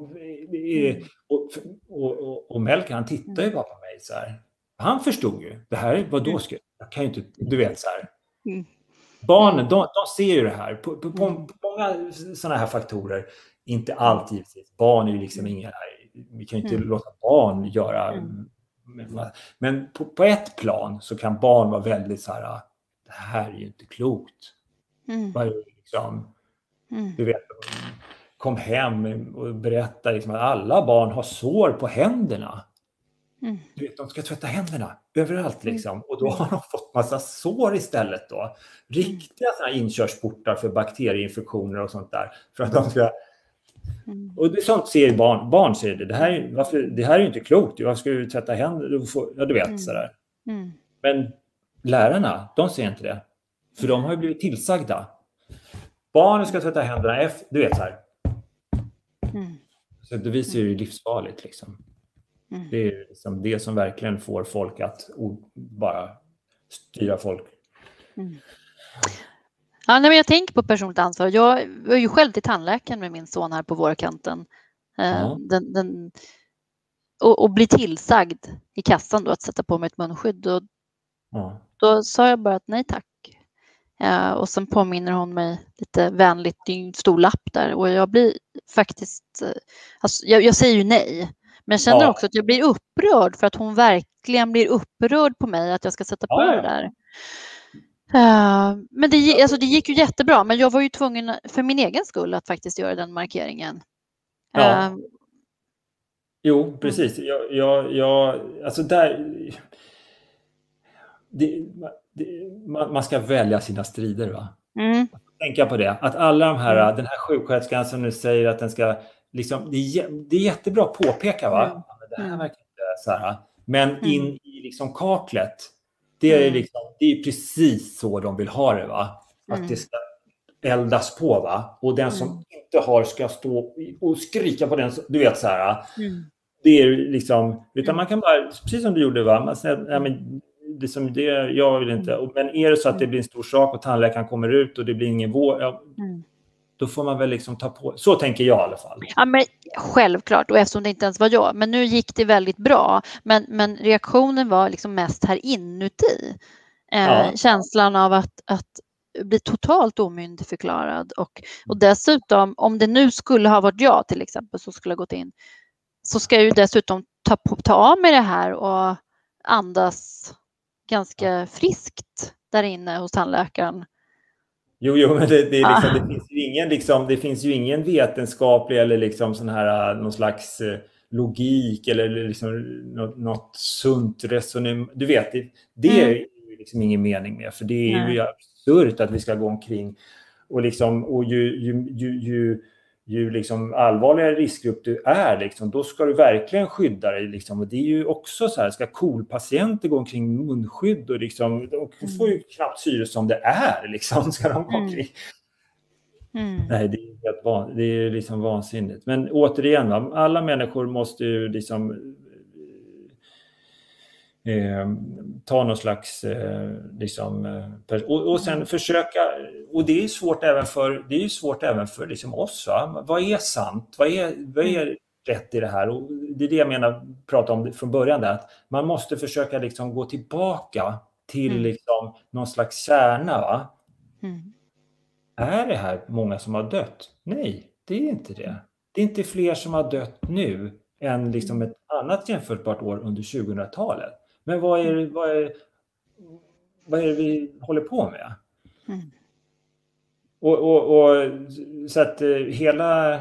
B: och Melker, han tittar ju bara på mig så här. Han förstod ju, det här, vadå ska jag kan ju inte, du vet så här. Barnen, de ser ju det här på många sådana här faktorer, inte allt givetvis. Barn är ju liksom inga, vi kan ju inte låta barn göra, men på ett plan så kan barn vara väldigt så här, det här är ju inte klokt. Liksom, du vet, kom hem och berätta liksom att alla barn har sår på händerna. Du vet, de ska tvätta händerna överallt liksom. Och då har de fått massa sår istället då. Riktiga såna inkörsportar för bakterieinfektioner och sånt där. För att de ska... Och det, sånt ser ju barn ser det. Det här är ju inte klokt. Varför ska du tvätta händerna? Ja, du vet sådär. Men lärarna, de ser inte det. För de har ju blivit tillsagda. Barnen ska tvätta händerna du vet så här. Så det visar ju livsfarligt liksom. Det är liksom det som verkligen får folk att bara styra folk.
A: Ja, men jag tänker på personligt ansvar. Jag var ju själv till tandläkaren med min son här på vårkanten. Och bli tillsagd i kassan då att sätta på mig ett munskydd. Och
B: Ja.
A: Då sa jag bara att nej tack. Och sen påminner hon mig lite vänligt, det är en stor lapp där och jag blir faktiskt, alltså, jag säger ju nej. Men jag känner också att jag blir upprörd för att hon verkligen blir upprörd på mig att jag ska sätta på det där. Men det gick ju jättebra, men jag var ju tvungen för min egen skull att faktiskt göra den markeringen.
B: Ja. Jo, precis. Alltså där... man ska välja sina strider, va? Tänka på det. Att alla de här, den här sjuksköterskan som nu säger att den ska... Liksom, det är jättebra att påpeka, va? Det här verkar inte så här. Men in i liksom kaklet, det är precis så de vill ha det, va? Att det ska eldas på, va? Och den som inte har ska stå och skrika på den, du vet så här. Det är liksom, utan man kan bara, precis som du gjorde, va? Man säger, ja, men jag vill inte. Men är det så att det blir en stor sak och tandläkaren kommer ut och det blir ingen vård, då får man väl liksom ta på. Så tänker jag i alla fall.
A: Ja, men självklart, och eftersom det inte ens var jag. Men nu gick det väldigt bra. Men reaktionen var liksom mest här inuti. Känslan av att bli totalt omyndigförklarad. Och dessutom, om det nu skulle ha varit jag till exempel så skulle ha gått in, så ska jag ju dessutom ta av mig det här och andas ganska friskt där inne hos tandläkaren.
B: Jo, men det finns ju ingen vetenskaplig eller liksom sån här någon slags logik eller liksom något sunt resonemang. Du vet, det är ju liksom ingen mening med, för det är ju absurt att vi ska gå omkring och liksom, och ju liksom allvarligare riskgrupp du är, liksom, då ska du verkligen skydda dig. Liksom. Och det är ju också så här, ska KOL-patienter gå omkring med munskydd och liksom, de får ju knappt syre som det är. Liksom, ska de gå omkring. Nej, det är liksom vansinnigt. Men återigen, va, alla människor måste ju liksom ta någon slags och sen försöka, och det är svårt även för liksom oss, va? Vad är sant? Vad är rätt i det här? Och det är det jag menar, prata om från början där, att man måste försöka liksom gå tillbaka till liksom någon slags kärna, va? Är det här många som har dött? Nej, det är inte det. Det är inte fler som har dött nu än liksom ett annat jämförbart år under 2000-talet. Men vad är det vi håller på med? Och så att hela...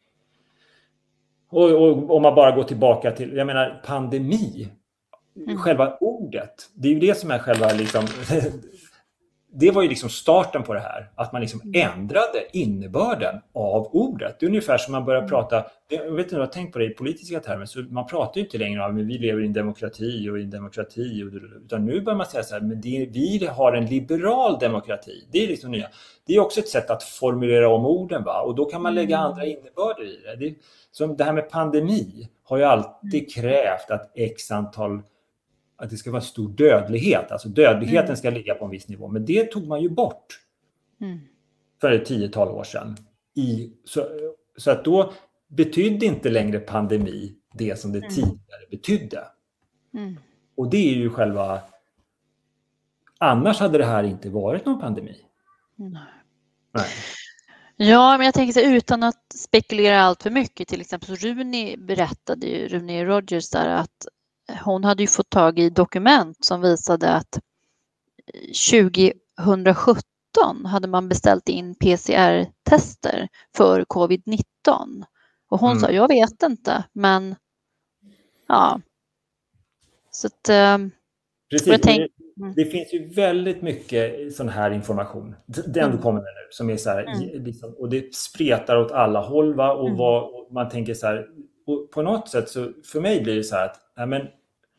B: Och om man bara går tillbaka till, jag menar, pandemi. Själva ordet, det är ju det som är själva liksom... Det var ju liksom starten på det här. Att man liksom ändrade innebörden av ordet. Det är ungefär som man börjar prata... Jag vet inte vad jag har tänkt på det i politiska termer. Så man pratar ju inte längre om att vi lever i en demokrati och i en demokrati. Utan nu börjar man säga så här, men vi har en liberal demokrati. Det är liksom nya. Det är också ett sätt att formulera om orden, va? Och då kan man lägga andra innebörder i det. Som det här med pandemi har ju alltid krävt att att det ska vara stor dödlighet. Alltså dödligheten ska ligga på en viss nivå. Men det tog man ju bort för ett 10-tal år sedan. Så att då betydde inte längre pandemi det som det tidigare betydde. Och det är ju själva... Annars hade det här inte varit någon pandemi. Nej.
A: Ja, men jag tänker så utan att spekulera allt för mycket. Till exempel så Rune Rogers där, att hon hade ju fått tag i dokument som visade att 2017 hade man beställt in PCR-tester för covid-19. Och hon sa, jag vet inte, men ja. Så att...
B: Precis. Det finns ju väldigt mycket sån här information. Den du kommer med nu, som är så här, liksom, och det spretar åt alla håll, va? Och man tänker så här, och på något sätt så för mig blir det så här att nej, men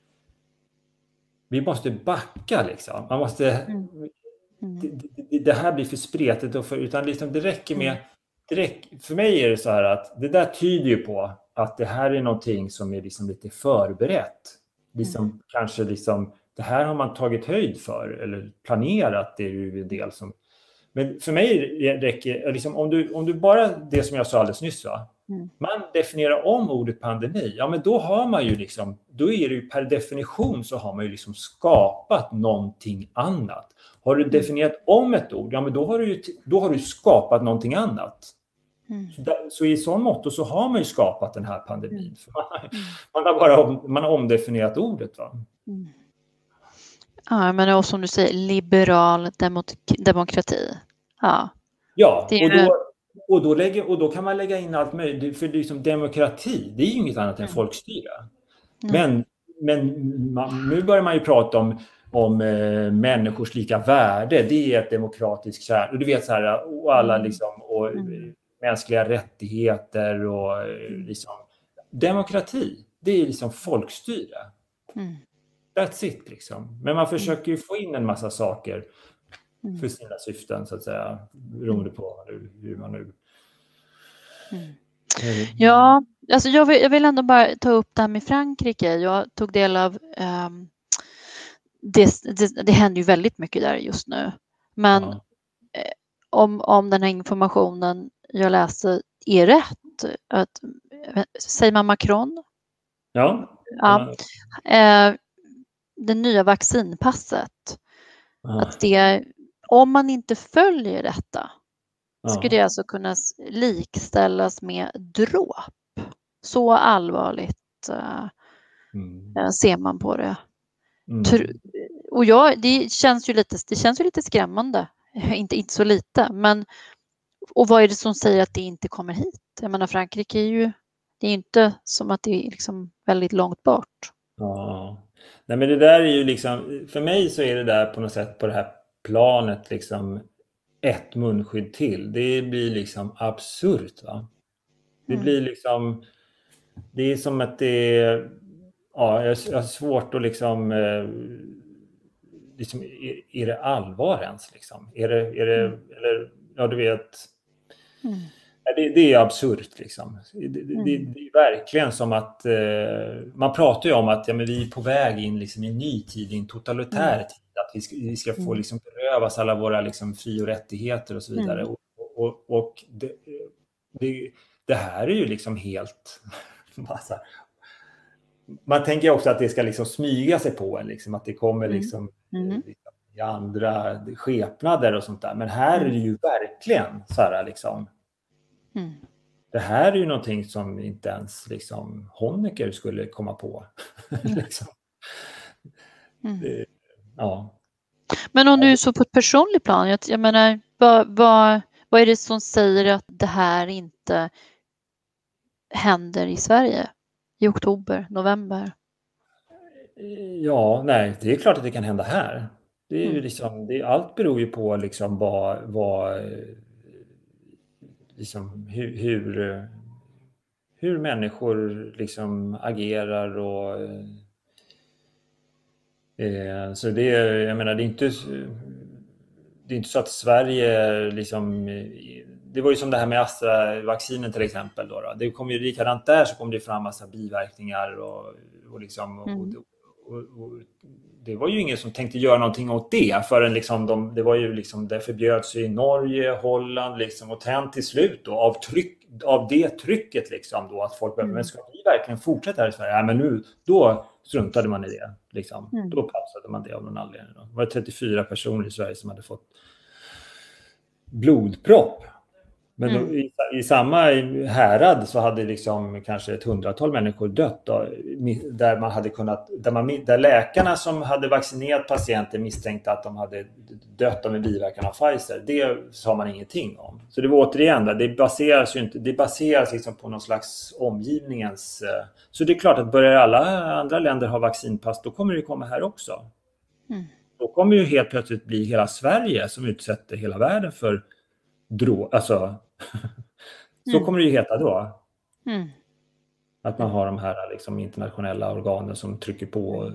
B: vi måste backa liksom. Man måste det här blir för spretigt och utan liksom det räcker med för mig är det så här att det där tyder ju på att det här är någonting som är liksom lite förberett. Liksom kanske liksom det här har man tagit höjd för eller planerat, det är ju en del som. Men för mig räcker liksom, om du bara det som jag sa alldeles nyss, va? Man definierar om ordet pandemi, ja men då har man ju liksom, då är det ju per definition så har man ju liksom skapat någonting annat. Har du definierat om ett ord, ja men då har du skapat någonting annat. Så i sån mått så har man ju skapat den här pandemin. För man har omdefinierat ordet, va?
A: Ja, men som du säger, liberal demokrati. Ja,
B: ja och då kan man lägga in allt möjligt. För liksom demokrati, det är ju inget annat än folkstyre. Men nu börjar man ju prata om människors lika värde. Det är ett demokratiskt kärn. Och du vet så här, och alla liksom, och mänskliga rättigheter och liksom, demokrati, det är liksom folkstyre. That's it liksom. Men man försöker ju få in en massa saker för sina syften, så att säga, beroende på hur man nu...
A: Ja, alltså jag vill ändå bara ta upp det här med Frankrike. Jag tog del av... Det händer ju väldigt mycket där just nu. Men om den här informationen jag läste är rätt, säger man Macron?
B: Ja.
A: Det nya vaccinpasset. Att det, om man inte följer detta, skulle det alltså kunna likställas med dråp. Så allvarligt ser man på det. Och det känns ju lite skrämmande. Inte så lite, men och vad är det som säger att det inte kommer hit? Jag menar, Frankrike det är inte som att det är liksom väldigt långt bort.
B: Ja. Nej, men det där är ju liksom, för mig så är det där på något sätt på det här planet liksom ett munskydd till. Det blir liksom absurt, va? Det blir liksom, det är som att det är, ja, jag har svårt att liksom är det allvar ens liksom? Är det eller ja, du vet, det är absurt liksom. Det är verkligen som att man pratar ju om att men vi är på väg in liksom i en ny tid, i en totalitär tid, att vi ska få liksom berövas alla våra liksom fri- och rättigheter och så vidare. Och det här är ju liksom helt massa. Man tänker också att det ska liksom smyga sig på en, liksom, att det kommer liksom i andra skepnader och sånt där. Men här är det ju verkligen så här liksom. Det här är ju någonting som inte ens liksom Honecker skulle komma på. liksom. Ja.
A: Men om du så på ett personligt plan, jag menar, vad är det som säger att det här inte händer i Sverige i oktober, november?
B: Ja, nej, det är klart att det kan hända här. Det är ju liksom, allt beror ju på liksom vad liksom hur människor liksom agerar och så det, jag menar, det är inte så att Sverige liksom, det var ju som det här med Astra-vaccinen till exempel då. Det kom ju likadant där, så kom det fram massa biverkningar och liksom och det var ju ingen som tänkte göra någonting åt det förrän liksom det var ju liksom, det förbjöds i Norge, Holland liksom, och sen till slut då av det trycket liksom då, att folk men ska vi verkligen fortsätta här i Sverige? Ja, men nu då struntade man i det liksom. Då pausade man det av någon anledning då. Det var 34 personer i Sverige som hade fått blodpropp. Men i samma härad så hade liksom kanske ett 100-tal människor dött då, där man hade kunnat, där läkarna som hade vaccinerat patienter misstänkte att de hade dött av en biverkan av Pfizer. Det sa man ingenting om. Så det var återigen där, det baseras liksom på någon slags omgivningens. Så det är klart att börjar alla andra länder ha vaccinpass, då kommer det komma här också. Då kommer ju helt plötsligt bli hela Sverige som utsätter hela världen för alltså så kommer det ju heta då. Att man har de här liksom internationella organen som trycker på.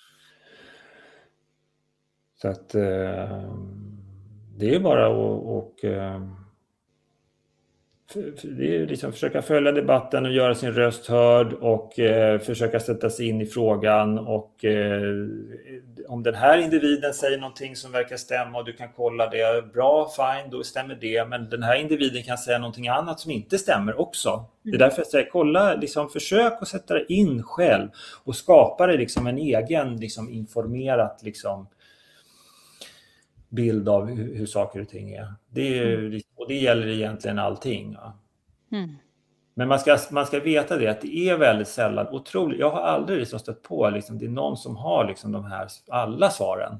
B: Så att det är bara och det är liksom försöka följa debatten och göra sin röst hörd och försöka sätta sig in i frågan, och om den här individen säger någonting som verkar stämma och du kan kolla det, bra, fine, då stämmer det, men den här individen kan säga någonting annat som inte stämmer också. Det är därför jag säger, kolla, liksom, försök att sätta det in själv och skapa det liksom en egen liksom informerat liksom bild av hur saker och ting är. Och det gäller egentligen allting. Ja. Men man ska veta det, att det är väldigt sällan, otroligt. Jag har aldrig liksom stött på liksom, det är någon som har liksom de här alla svaren.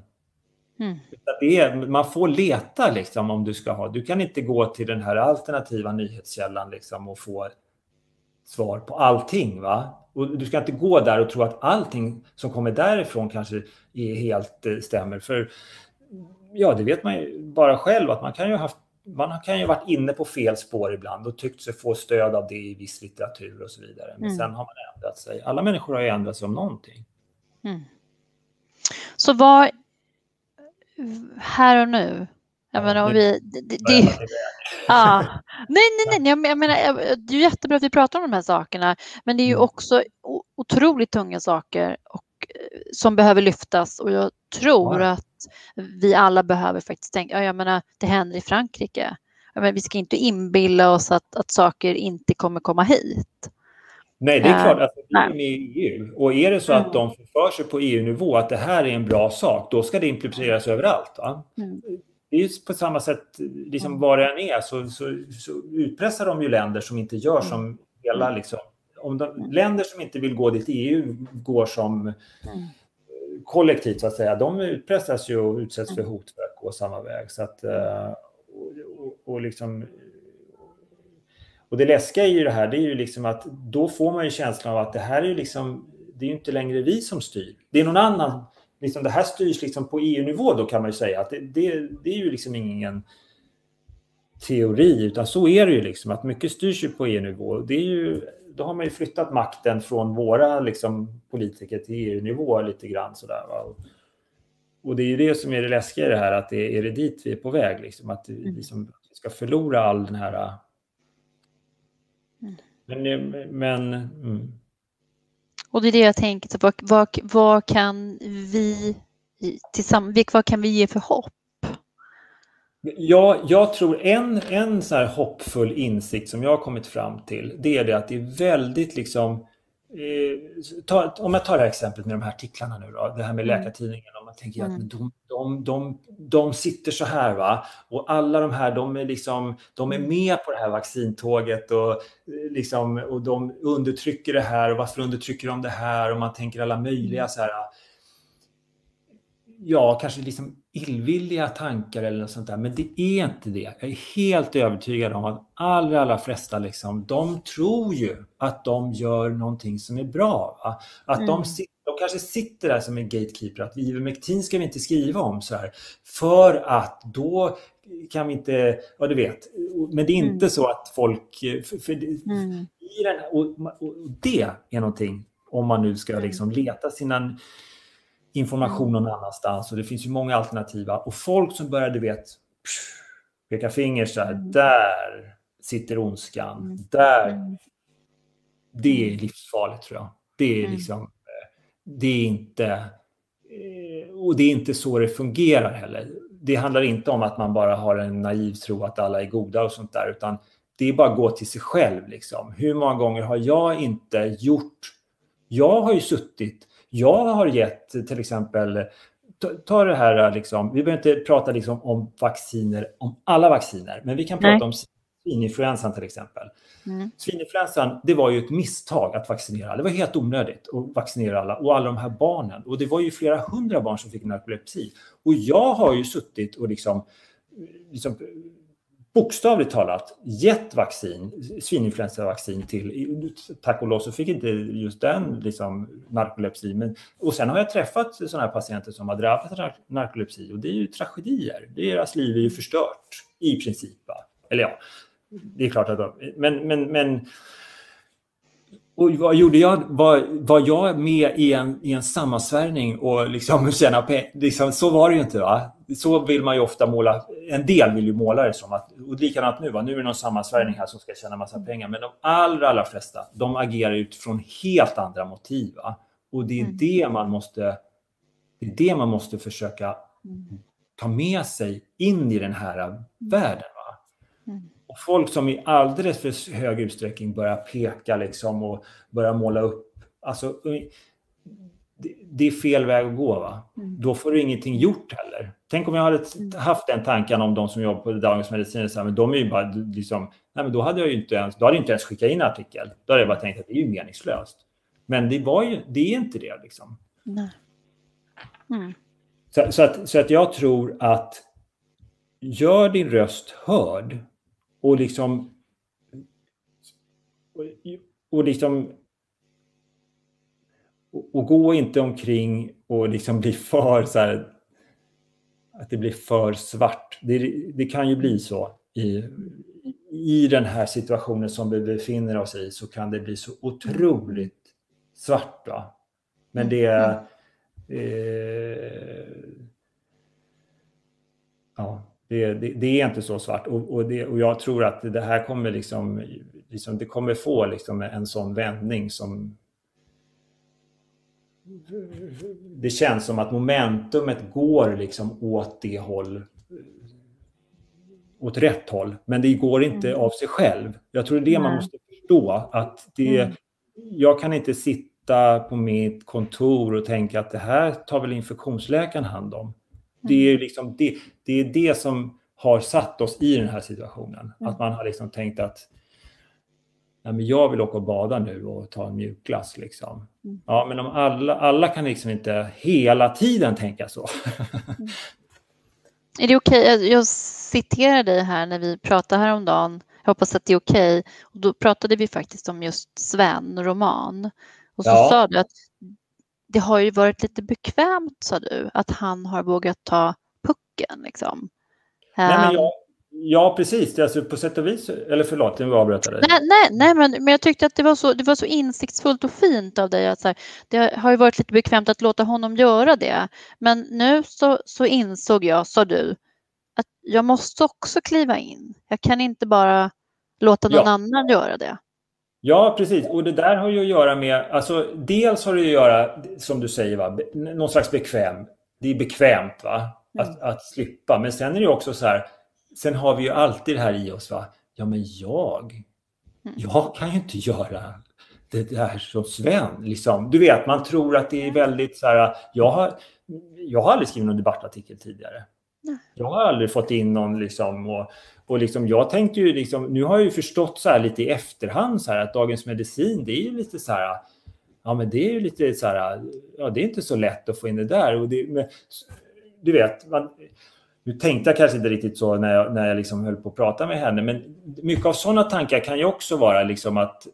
B: Man får leta liksom, om du ska ha. Du kan inte gå till den här alternativa nyhetskällan liksom, och få svar på allting, va? Och du ska inte gå där och tro att allting som kommer därifrån kanske är helt stämmer, för ja, det vet man ju bara själv, att man kan ju varit inne på fel spår ibland och tyckt sig få stöd av det i viss litteratur och så vidare. Men sen har man ändrat sig. Alla människor har ju ändrat sig om någonting.
A: Så vad här och nu? Jag menar, om vi... Nej. Jag menar, det är jättebra att vi pratar om de här sakerna. Men det är ju också otroligt tunga saker och som behöver lyftas, och jag tror att vi alla behöver faktiskt tänka, jag menar, det händer i Frankrike. Jag menar, vi ska inte inbilla oss att saker inte kommer komma hit.
B: Nej, det är klart att vi är med i EU. Och är det så att de förför sig på EU-nivå att det här är en bra sak, då ska det implementeras överallt. Va? Det är ju på samma sätt, liksom var det än är, så utpressar de ju länder som inte gör som hela liksom, länder som inte vill gå dit EU går som kollektivt, så att säga, de utpressas ju och utsätts för hot för att gå samma väg. Så att, och det läskiga är ju det här, det är ju liksom att då får man ju känslan av att det här är liksom, det är ju inte längre vi som styr. Det är någon annan, liksom det här styrs liksom på EU-nivå, då kan man ju säga att det är ju liksom ingen teori, utan så är det ju liksom, att mycket styrs ju på EU-nivå. Det är ju, då har man ju flyttat makten från våra liksom politiker till EU-nivå lite grann sådär, va? Och det är ju det som är det läskiga i det här, att det är det dit vi är på väg liksom, att vi ska förlora all den här
A: Och det är det jag tänker, så vad kan vi tillsammans, vad kan vi ge för hopp?
B: Ja, jag tror en så här hoppfull insikt som jag har kommit fram till, det är det att det är väldigt liksom, om jag tar det här exemplet med de här artiklarna nu då, det här med Läkartidningen, om man tänker att de sitter så här, va, och alla de här, de är med på det här vaccintåget och liksom, och de undertrycker det här, och varför undertrycker de det här, och man tänker alla möjliga så här, ja, kanske liksom illvilliga tankar eller något sånt där, men det är inte det. Jag är helt övertygad om att alla flesta liksom, de tror ju att de gör någonting som är bra, va? Att de kanske sitter där som en gatekeeper, att ivermectin ska vi inte skriva om så här, för att då kan vi inte, ja du vet, men det är inte så att folk i den här, och det är någonting, om man nu ska liksom leta sina information någon annanstans, och det finns ju många alternativa, och folk som börjar, du vet, peka finger så här, där sitter ondskan, där, det är livsfarligt, tror jag. Det är liksom, det är inte, och det är inte så det fungerar heller. Det handlar inte om att man bara har en naiv tro att alla är goda och sånt där, utan det är bara att gå till sig själv liksom. Hur många gånger har jag inte gjort, jag har ju suttit, jag har gett till exempel, ta det här liksom, vi behöver inte prata liksom om vacciner, om alla vacciner, men vi kan prata om svininfluensan till exempel. Svininfluensan, det var ju ett misstag att vaccinera. Det var helt onödigt att vaccinera alla, och alla de här barnen. Och det var ju flera hundra barn som fick narkolepsi. Och jag har ju suttit och liksom bokstavligt talat gett svininfluensavaccin till, tack och lov så fick inte just den liksom narkolepsi, men, och sen har jag träffat sådana här patienter som har drabbats av narkolepsi, och det är ju tragedier, deras liv är ju förstört i princip, va? Eller ja, det är klart att men Och vad gjorde jag? Var jag med i en sammansvärjning och liksom tjäna pengar? Liksom, så var det ju inte, va? Så vill man ju ofta måla. En del vill ju måla det som att, och likadant nu, va? Nu är det någon sammansvärjning här som ska tjäna massa pengar. Men de allra flesta, de agerar utifrån helt andra motiv, va? Och det är det man måste försöka ta med sig in i den här världen, va? Och folk som i alldeles för hög utsträckning börjar peka liksom och börjar måla upp. Alltså, det är fel väg att gå, va? Då får du ingenting gjort heller. Tänk om jag hade haft den tanken om de som jobbar på Dagens Medicin. Så här, men de är ju bara liksom, nej, men då hade jag ju inte ens skickat in en artikel. Då hade jag bara tänkt att det är ju meningslöst. Men det är inte det liksom.
A: Nej.
B: Så att jag tror att gör din röst hörd och liksom och gå inte omkring och liksom bli för så här, att det blir för svart. Det kan ju bli så i den här situationen som vi befinner oss i, så kan det bli så otroligt svart, va? Men det är inte så svart, och jag tror att det här kommer liksom det kommer få liksom en sån vändning som det känns som att momentumet går liksom åt rätt håll, men det går inte av sig själv. Jag tror det man måste förstå, att jag kan inte sitta på mitt kontor och tänka att det här tar väl infektionsläkaren hand om. Det är liksom det är det som har satt oss i den här situationen. Att man har liksom tänkt att nej, men jag vill åka och bada nu och ta en mjukglass liksom. Ja, men om alla kan liksom inte hela tiden tänka så.
A: Är det okej? Jag citerar dig här när vi pratade häromdagen. Jag hoppas att det är okej. Och då pratade vi faktiskt om just Sven Roman. Och så sa du att det har ju varit lite bekvämt, sa du, att han har vågat ta pucken liksom.
B: Nej, men ja, precis. Alltså, på sätt och vis, eller förlåt, nu avbröt jag dig.
A: Nej, men jag tyckte att det var så insiktsfullt och fint av dig att så här, det har ju varit lite bekvämt att låta honom göra det. Men nu så insåg jag, sa du, att jag måste också kliva in. Jag kan inte bara låta någon annan göra det. Ja,
B: precis. Och det där har ju att göra med, alltså dels har det att göra, som du säger, va, någon slags bekväm. Det är bekvämt, va, att slippa. Men sen är det också så här, sen har vi ju alltid det här i oss, va. Ja, men jag kan ju inte göra det där som Sven, liksom. Du vet, man tror att det är väldigt så här, jag har aldrig skrivit någon debattartikel tidigare. Jag har aldrig fått in någon liksom, och liksom, jag tänkte ju liksom, nu har jag ju förstått så här lite i efterhand så här, att Dagens Medicin, det är ju lite så här, ja, men det är ju lite så här, ja, det är inte så lätt att få in det där, och men, du vet, nu tänkte jag kanske inte riktigt så när jag liksom höll på att prata med henne, men mycket av sådana tankar kan ju också vara liksom att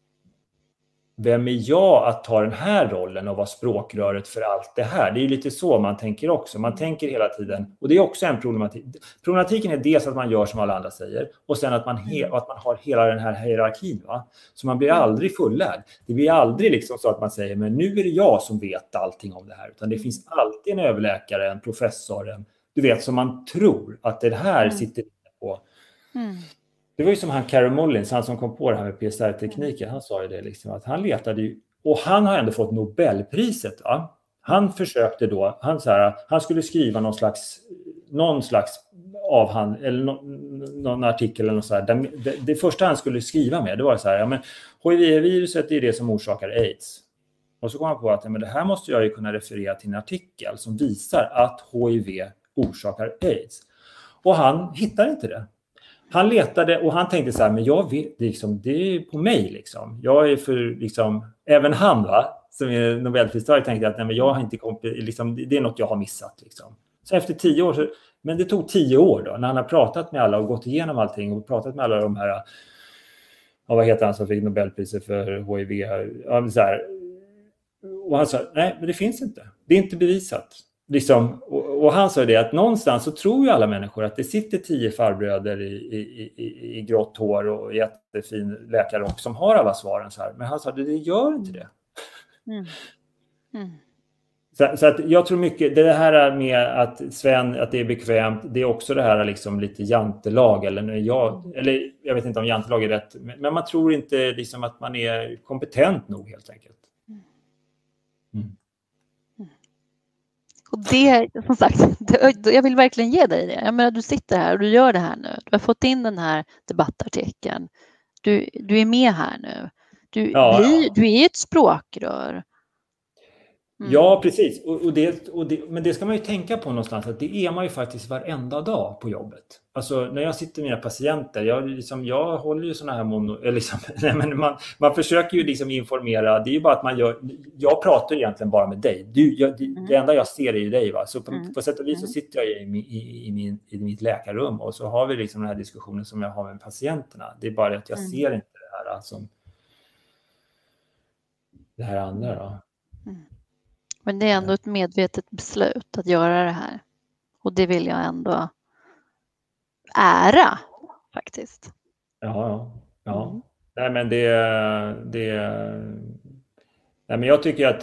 B: vem är jag att ta den här rollen och vara språkröret för allt det här? Det är ju lite så man tänker också. Man tänker hela tiden, och det är också en problematik. Problematiken är dels att man gör som alla andra säger, och sen att man har hela den här hierarkin, va? Så man blir aldrig fullärd. Det blir aldrig liksom så att man säger, men nu är det jag som vet allting om det här. Utan det finns alltid en överläkare, en professor, du vet, som man tror att det här sitter på. Det var ju som han Carey Mullins, han som kom på det här med PSR-tekniken. Han sa ju det liksom, att han letade ju, och han har ändå fått Nobelpriset, va? Han försökte då, han skulle skriva någon slags avhandling eller någon artikel eller något så här. Det första han skulle skriva med, det var så här, ja, men HIV-viruset är det som orsakar AIDS. Och så kom han på att, ja, men det här måste jag ju kunna referera till en artikel som visar att HIV orsakar AIDS. Och han hittar inte det. Han letade och han tänkte så här, men jag vet liksom, det är på mig liksom. Jag är för liksom, även han, va, som är Nobelpristagare, tänkte att nej, men jag har inte liksom, det är något jag har missat liksom. Så efter 10 år, men det tog 10 år då, när han har pratat med alla och gått igenom allting och pratat med alla de här, ja, vad heter han som fick Nobelpriset för HIV, ja, så här. Och han sa, nej, men det finns inte. Det är inte bevisat. liksom, och han sa det att någonstans så tror ju alla människor att det sitter 10 farbröder i grått hår och jättefin läkarrock som har alla svaren så här. Men han sa det gör inte det. Så att jag tror mycket, det här med att Sven, att det är bekvämt, det är också det här liksom lite jantelag, eller jag vet inte om jantelag är rätt, men man tror inte liksom att man är kompetent nog helt enkelt.
A: Och det, som sagt, jag vill verkligen ge dig det. Jag menar, du sitter här och du gör det här nu. Du har fått in den här debattartikeln. Du är med här nu. Du är ett språkrör.
B: Ja, precis. Men det ska man ju tänka på någonstans, att det är man ju faktiskt varenda dag på jobbet. Alltså när jag sitter med mina patienter, jag håller ju såna här man försöker ju liksom informera. Det är ju bara att jag pratar egentligen bara med dig. Det enda jag ser är ju dig, va? Så på sätt och vis så sitter jag i mitt läkarrum och så har vi liksom den här diskussionen som jag har med patienterna. Det är bara att jag ser inte det här som det här andra då.
A: Men det är ändå ett medvetet beslut att göra det här. Och det vill jag ändå ära faktiskt.
B: Ja. Nej, men nej, men jag tycker att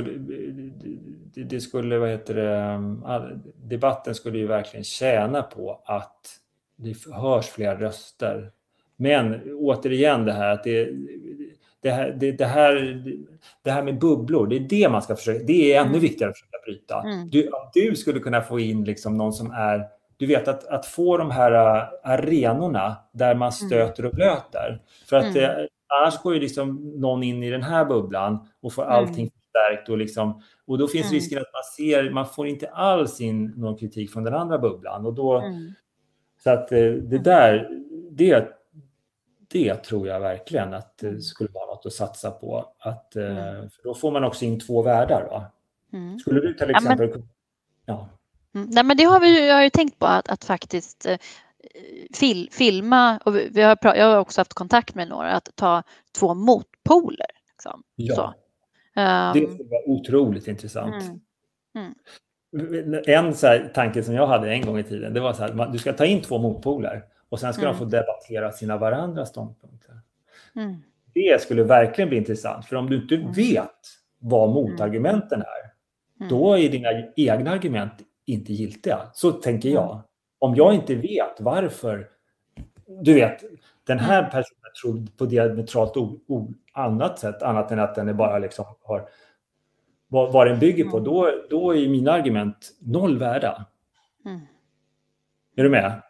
B: det skulle debatten skulle ju verkligen tjäna på att det hörs fler röster. Men återigen det här att det här med bubblor, det är det man ska försöka, det är ännu viktigare att försöka bryta. Du skulle kunna få in liksom någon som är, du vet, att få de här arenorna där man stöter och blöter. För att annars går ju liksom någon in i den här bubblan och får allting förstärkt och då finns risken att man får inte alls in någon kritik från den andra bubblan och då så att det tror jag verkligen att det skulle vara något att satsa på. För då får man också in 2 världar. Va? Skulle du till exempel...
A: Nej, men det har jag har ju tänkt på att faktiskt filma. Och jag har också haft kontakt med några att ta 2 motpoler. Liksom.
B: Ja,
A: så.
B: Det skulle vara otroligt intressant. En så här tanke som jag hade en gång i tiden, det var så här, du ska ta in 2 motpoler. Och sen ska de få debattera sina varandra ståndpunkter. Det skulle verkligen bli intressant. För om du inte vet vad motargumenten är, då är dina egna argument inte giltiga. Så tänker jag. Om jag inte vet varför, du vet, den här personen tror på diametralt annat sätt, annat än att den är bara liksom har vad den bygger på, då är mina argument 0 värda. Är du med?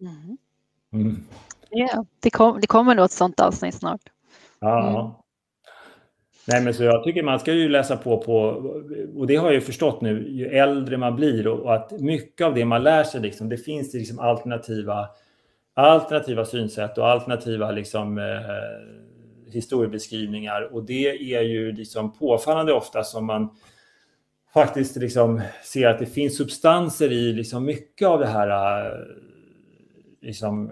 A: Ja, det kommer nog ett sånt avsnitt snart.
B: Ja. Nej, men så jag tycker man ska ju läsa på och det har jag ju förstått nu, ju äldre man blir och att mycket av det man lär sig liksom, det finns liksom alternativa synsätt och alternativa liksom historiebeskrivningar, och det är ju liksom påfallande ofta som man faktiskt liksom ser att det finns substanser i liksom mycket av det här liksom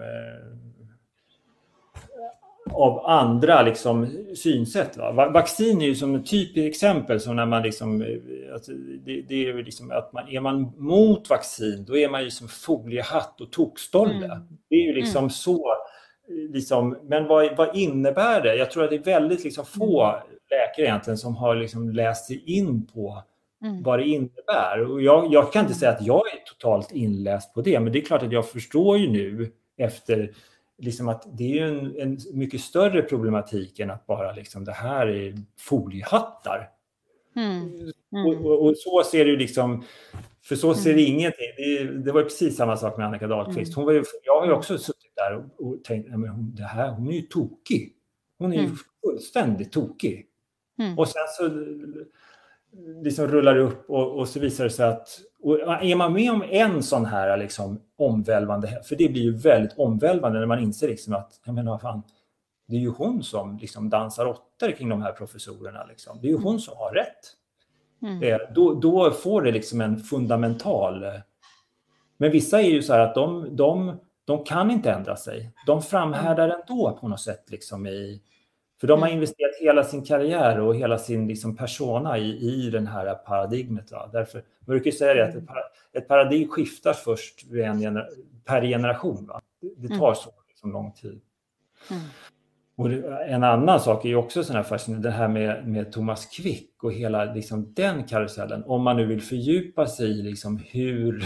B: av andra liksom synsätt. Va? Vaccin är ju som ett typiskt exempel, som när man liksom, alltså det är ju liksom att är man mot vaccin, då är man ju som foliehatt och tokstolle. Det är ju liksom så liksom, men vad innebär det? Jag tror att det är väldigt liksom få läkare egentligen som har liksom läst sig in på vad det innebär. Och jag kan inte säga att jag är totalt inläst på det, men det är klart att jag förstår ju nu efter liksom att det är ju en mycket större problematik än att bara liksom det här är foliehattar. Och så ser det ju liksom, för så ser det ingenting. Det var precis samma sak med Annika Dahlqvist. Jag har ju också suttit där och tänkt, men hon är ju tokig. Hon är ju fullständigt tokig. Och sen så liksom rullar det upp och så visar det sig att, och är man med om en sån här liksom omvälvande, för det blir ju väldigt omvälvande när man inser liksom att, jag menar, fan, det är ju hon som liksom dansar åtter kring de här professorerna liksom. Det är ju hon som har rätt. Då får det liksom en fundamental, men vissa är ju så här att de kan inte ändra sig. De framhärdar ändå på något sätt liksom i För de har investerat hela sin karriär och hela sin liksom persona i den här paradigmet. Va? Därför brukar jag säga det, att ett paradigm skiftar först per generation. Va? Det tar så liksom lång tid. Och en annan sak är ju också sån här fascinerande, det här med Thomas Quick och hela liksom den karusellen. Om man nu vill fördjupa sig i liksom hur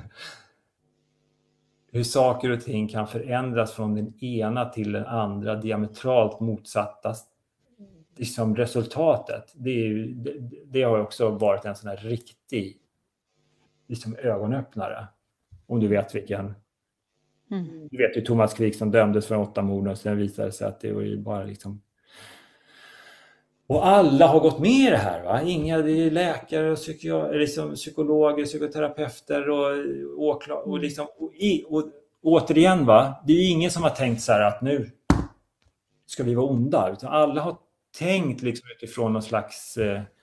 B: saker och ting kan förändras från den ena till den andra, diametralt motsatta liksom resultatet. Det har också varit en sån här riktig liksom ögonöppnare. Om du vet vilken. Du vet ju Thomas Quick som dömdes för 8 mord och sen visade sig att det var ju bara liksom. Och alla har gått med i det här, va? Det är läkare, liksom psykologer, psykoterapeuter och liksom och återigen, va? Det är ju ingen som har tänkt så här att nu ska vi vara onda, utan alla har tänkt liksom utifrån någon slags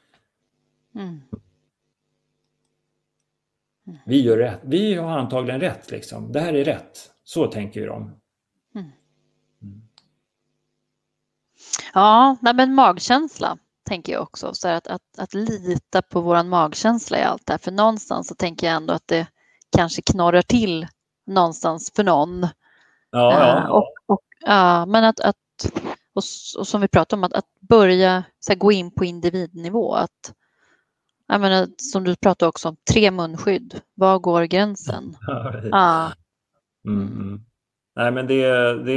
B: vi gör rätt. Vi har antagligen rätt liksom. Det här är rätt. Så tänker ju de.
A: Ja, men magkänsla tänker jag också. Så att lita på våran magkänsla i allt det här. För någonstans så tänker jag ändå att det kanske knorrar till någonstans för någon. Men och som vi pratade om, att börja så här, gå in på individnivå. Att, jag menar, som du pratade också om, 3 munskydd. Var går gränsen?
B: Nej, men det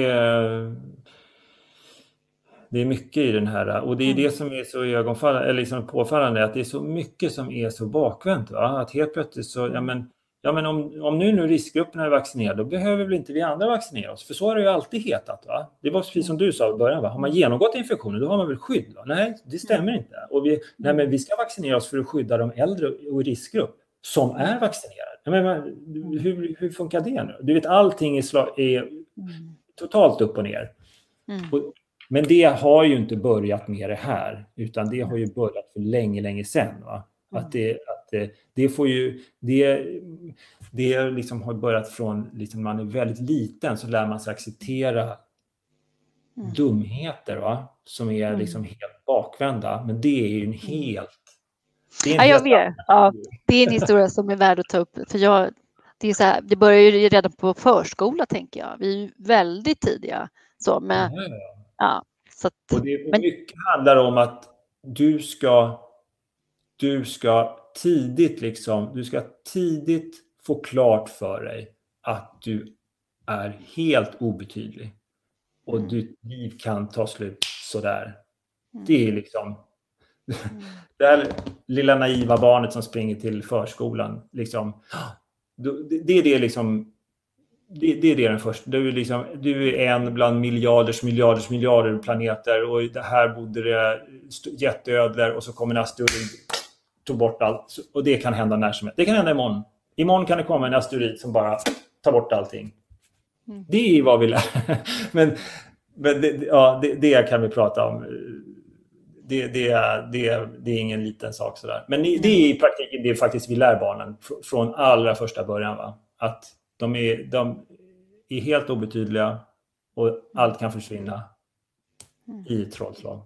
B: är mycket i den här, och det är det som är så ögonfallande, eller liksom påfallande, att det är så mycket som är så bakvänt, va? Att helt plötsligt så, ja men om nu riskgrupperna är vaccinerade, då behöver väl inte vi andra vaccinera oss, för så har det ju alltid hetat, va? Det var precis som du sa i början, va? Har man genomgått infektionen, då har man väl skydd, va? Nej, det stämmer inte. Och men vi ska vaccinera oss för att skydda de äldre och riskgrupp som är vaccinerade. Men hur funkar det nu? Du vet, allting är totalt upp och ner. Men det har ju inte börjat med det här, utan det har ju börjat för länge sedan, va? Att det får ju det liksom har börjat från liksom man är väldigt liten, så lär man sig acceptera dumheter, va? Som är liksom helt bakvända, men det är ju en helt
A: jag vet. Ja, det är en historia som är värd att ta upp, för det är så här, det börjar ju redan på förskola, tänker jag. Vi är ju väldigt tidiga så med så att,
B: och mycket handlar om att du ska tidigt få klart för dig att du är helt obetydlig och ditt liv kan ta slut sådär. Det är liksom det här lilla naiva barnet som springer till förskolan liksom, det är det liksom. Det är den första. Du är en bland miljarder planeter, och det här bodde det jätteödlor, och så kommer en asteroid, tog bort allt, och det kan hända när som helst. Det kan hända imorgon. Imorgon kan det komma en asteroid som bara tar bort allting. Det är vad vi lär. men det kan vi prata om. Det är ingen liten sak sådär. Men det är i praktiken, det är faktiskt vi lär barnen från allra första början, va? Att de är helt obetydliga och allt kan försvinna i ett trollslag.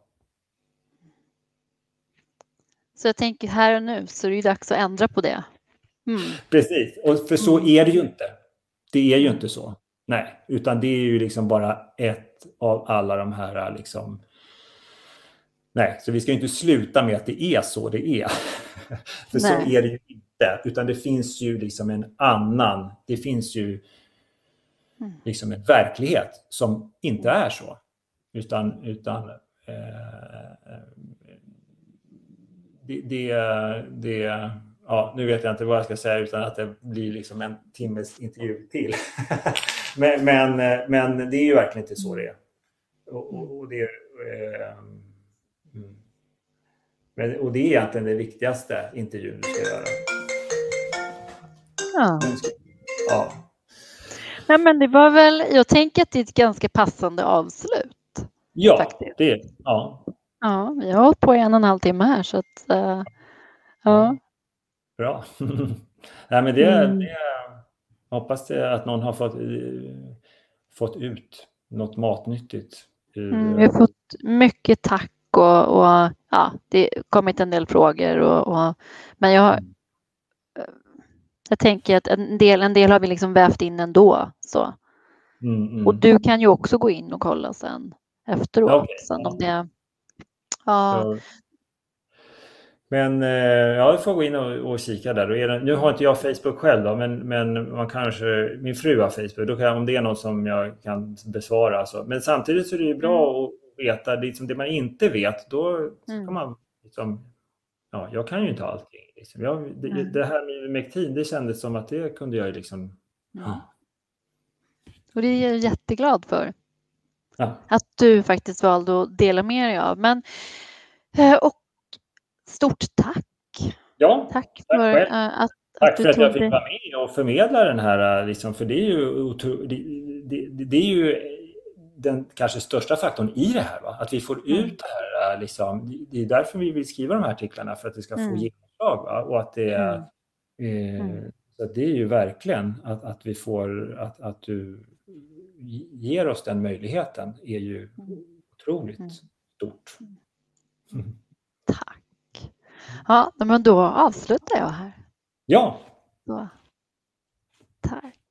A: Så jag tänker här och nu så är det ju dags att ändra på det.
B: Precis, och för så är det ju inte. Det är ju inte så. Nej, utan det är ju liksom bara ett av alla de här liksom. Nej, så vi ska ju inte sluta med att det är så det är. För så är det ju inte. Utan det finns ju liksom en annan. Det finns ju liksom en verklighet som inte är så. Utan nu vet jag inte vad jag ska säga utan att det blir liksom en timmes intervju till. men det är ju verkligen inte så det är. Och det är och det är egentligen det viktigaste intervjun du ska göra. Ja.
A: Nej, men det var väl, jag tänker att det är ett ganska passande avslut.
B: Ja,
A: faktiskt.
B: Ja,
A: vi har hållit på 1,5 timme här, så att ja.
B: Bra. Nej, men det hoppas att någon har fått ut något matnyttigt.
A: Vi har fått mycket tack och ja, det har kommit en del frågor men jag tänker att en del har vi liksom vävt in ändå. Så. Och du kan ju också gå in och kolla sen efteråt.
B: Okay.
A: Sen om det, ja.
B: Så, men jag får gå in och kika där. Nu har inte jag Facebook själv då, men man kanske, min fru har Facebook, då kan, om det är något som jag kan besvara. Alltså. Men samtidigt så är det ju bra att veta liksom det man inte vet. Då kan man liksom, ja, jag kan ju inte allting. Liksom. Det här med Ivermectin, det kändes som att det kunde jag liksom...
A: Och det är jag jätteglad för.
B: Ja.
A: Att du faktiskt valde att dela med dig av. Men, och stort tack.
B: Ja,
A: tack för att
B: tack
A: du
B: för att jag
A: tog
B: fick vara med och förmedla den här, liksom, för det är ju den kanske största faktorn i det här, va? Att vi får ut det här, liksom, det är därför vi vill skriva de här artiklarna, för att det ska få genomslag, va? Och att det är så det är ju verkligen att vi får, att du ger oss den möjligheten är ju otroligt stort.
A: Tack. Ja, men då avslutar jag här.
B: Ja.
A: Så. Tack.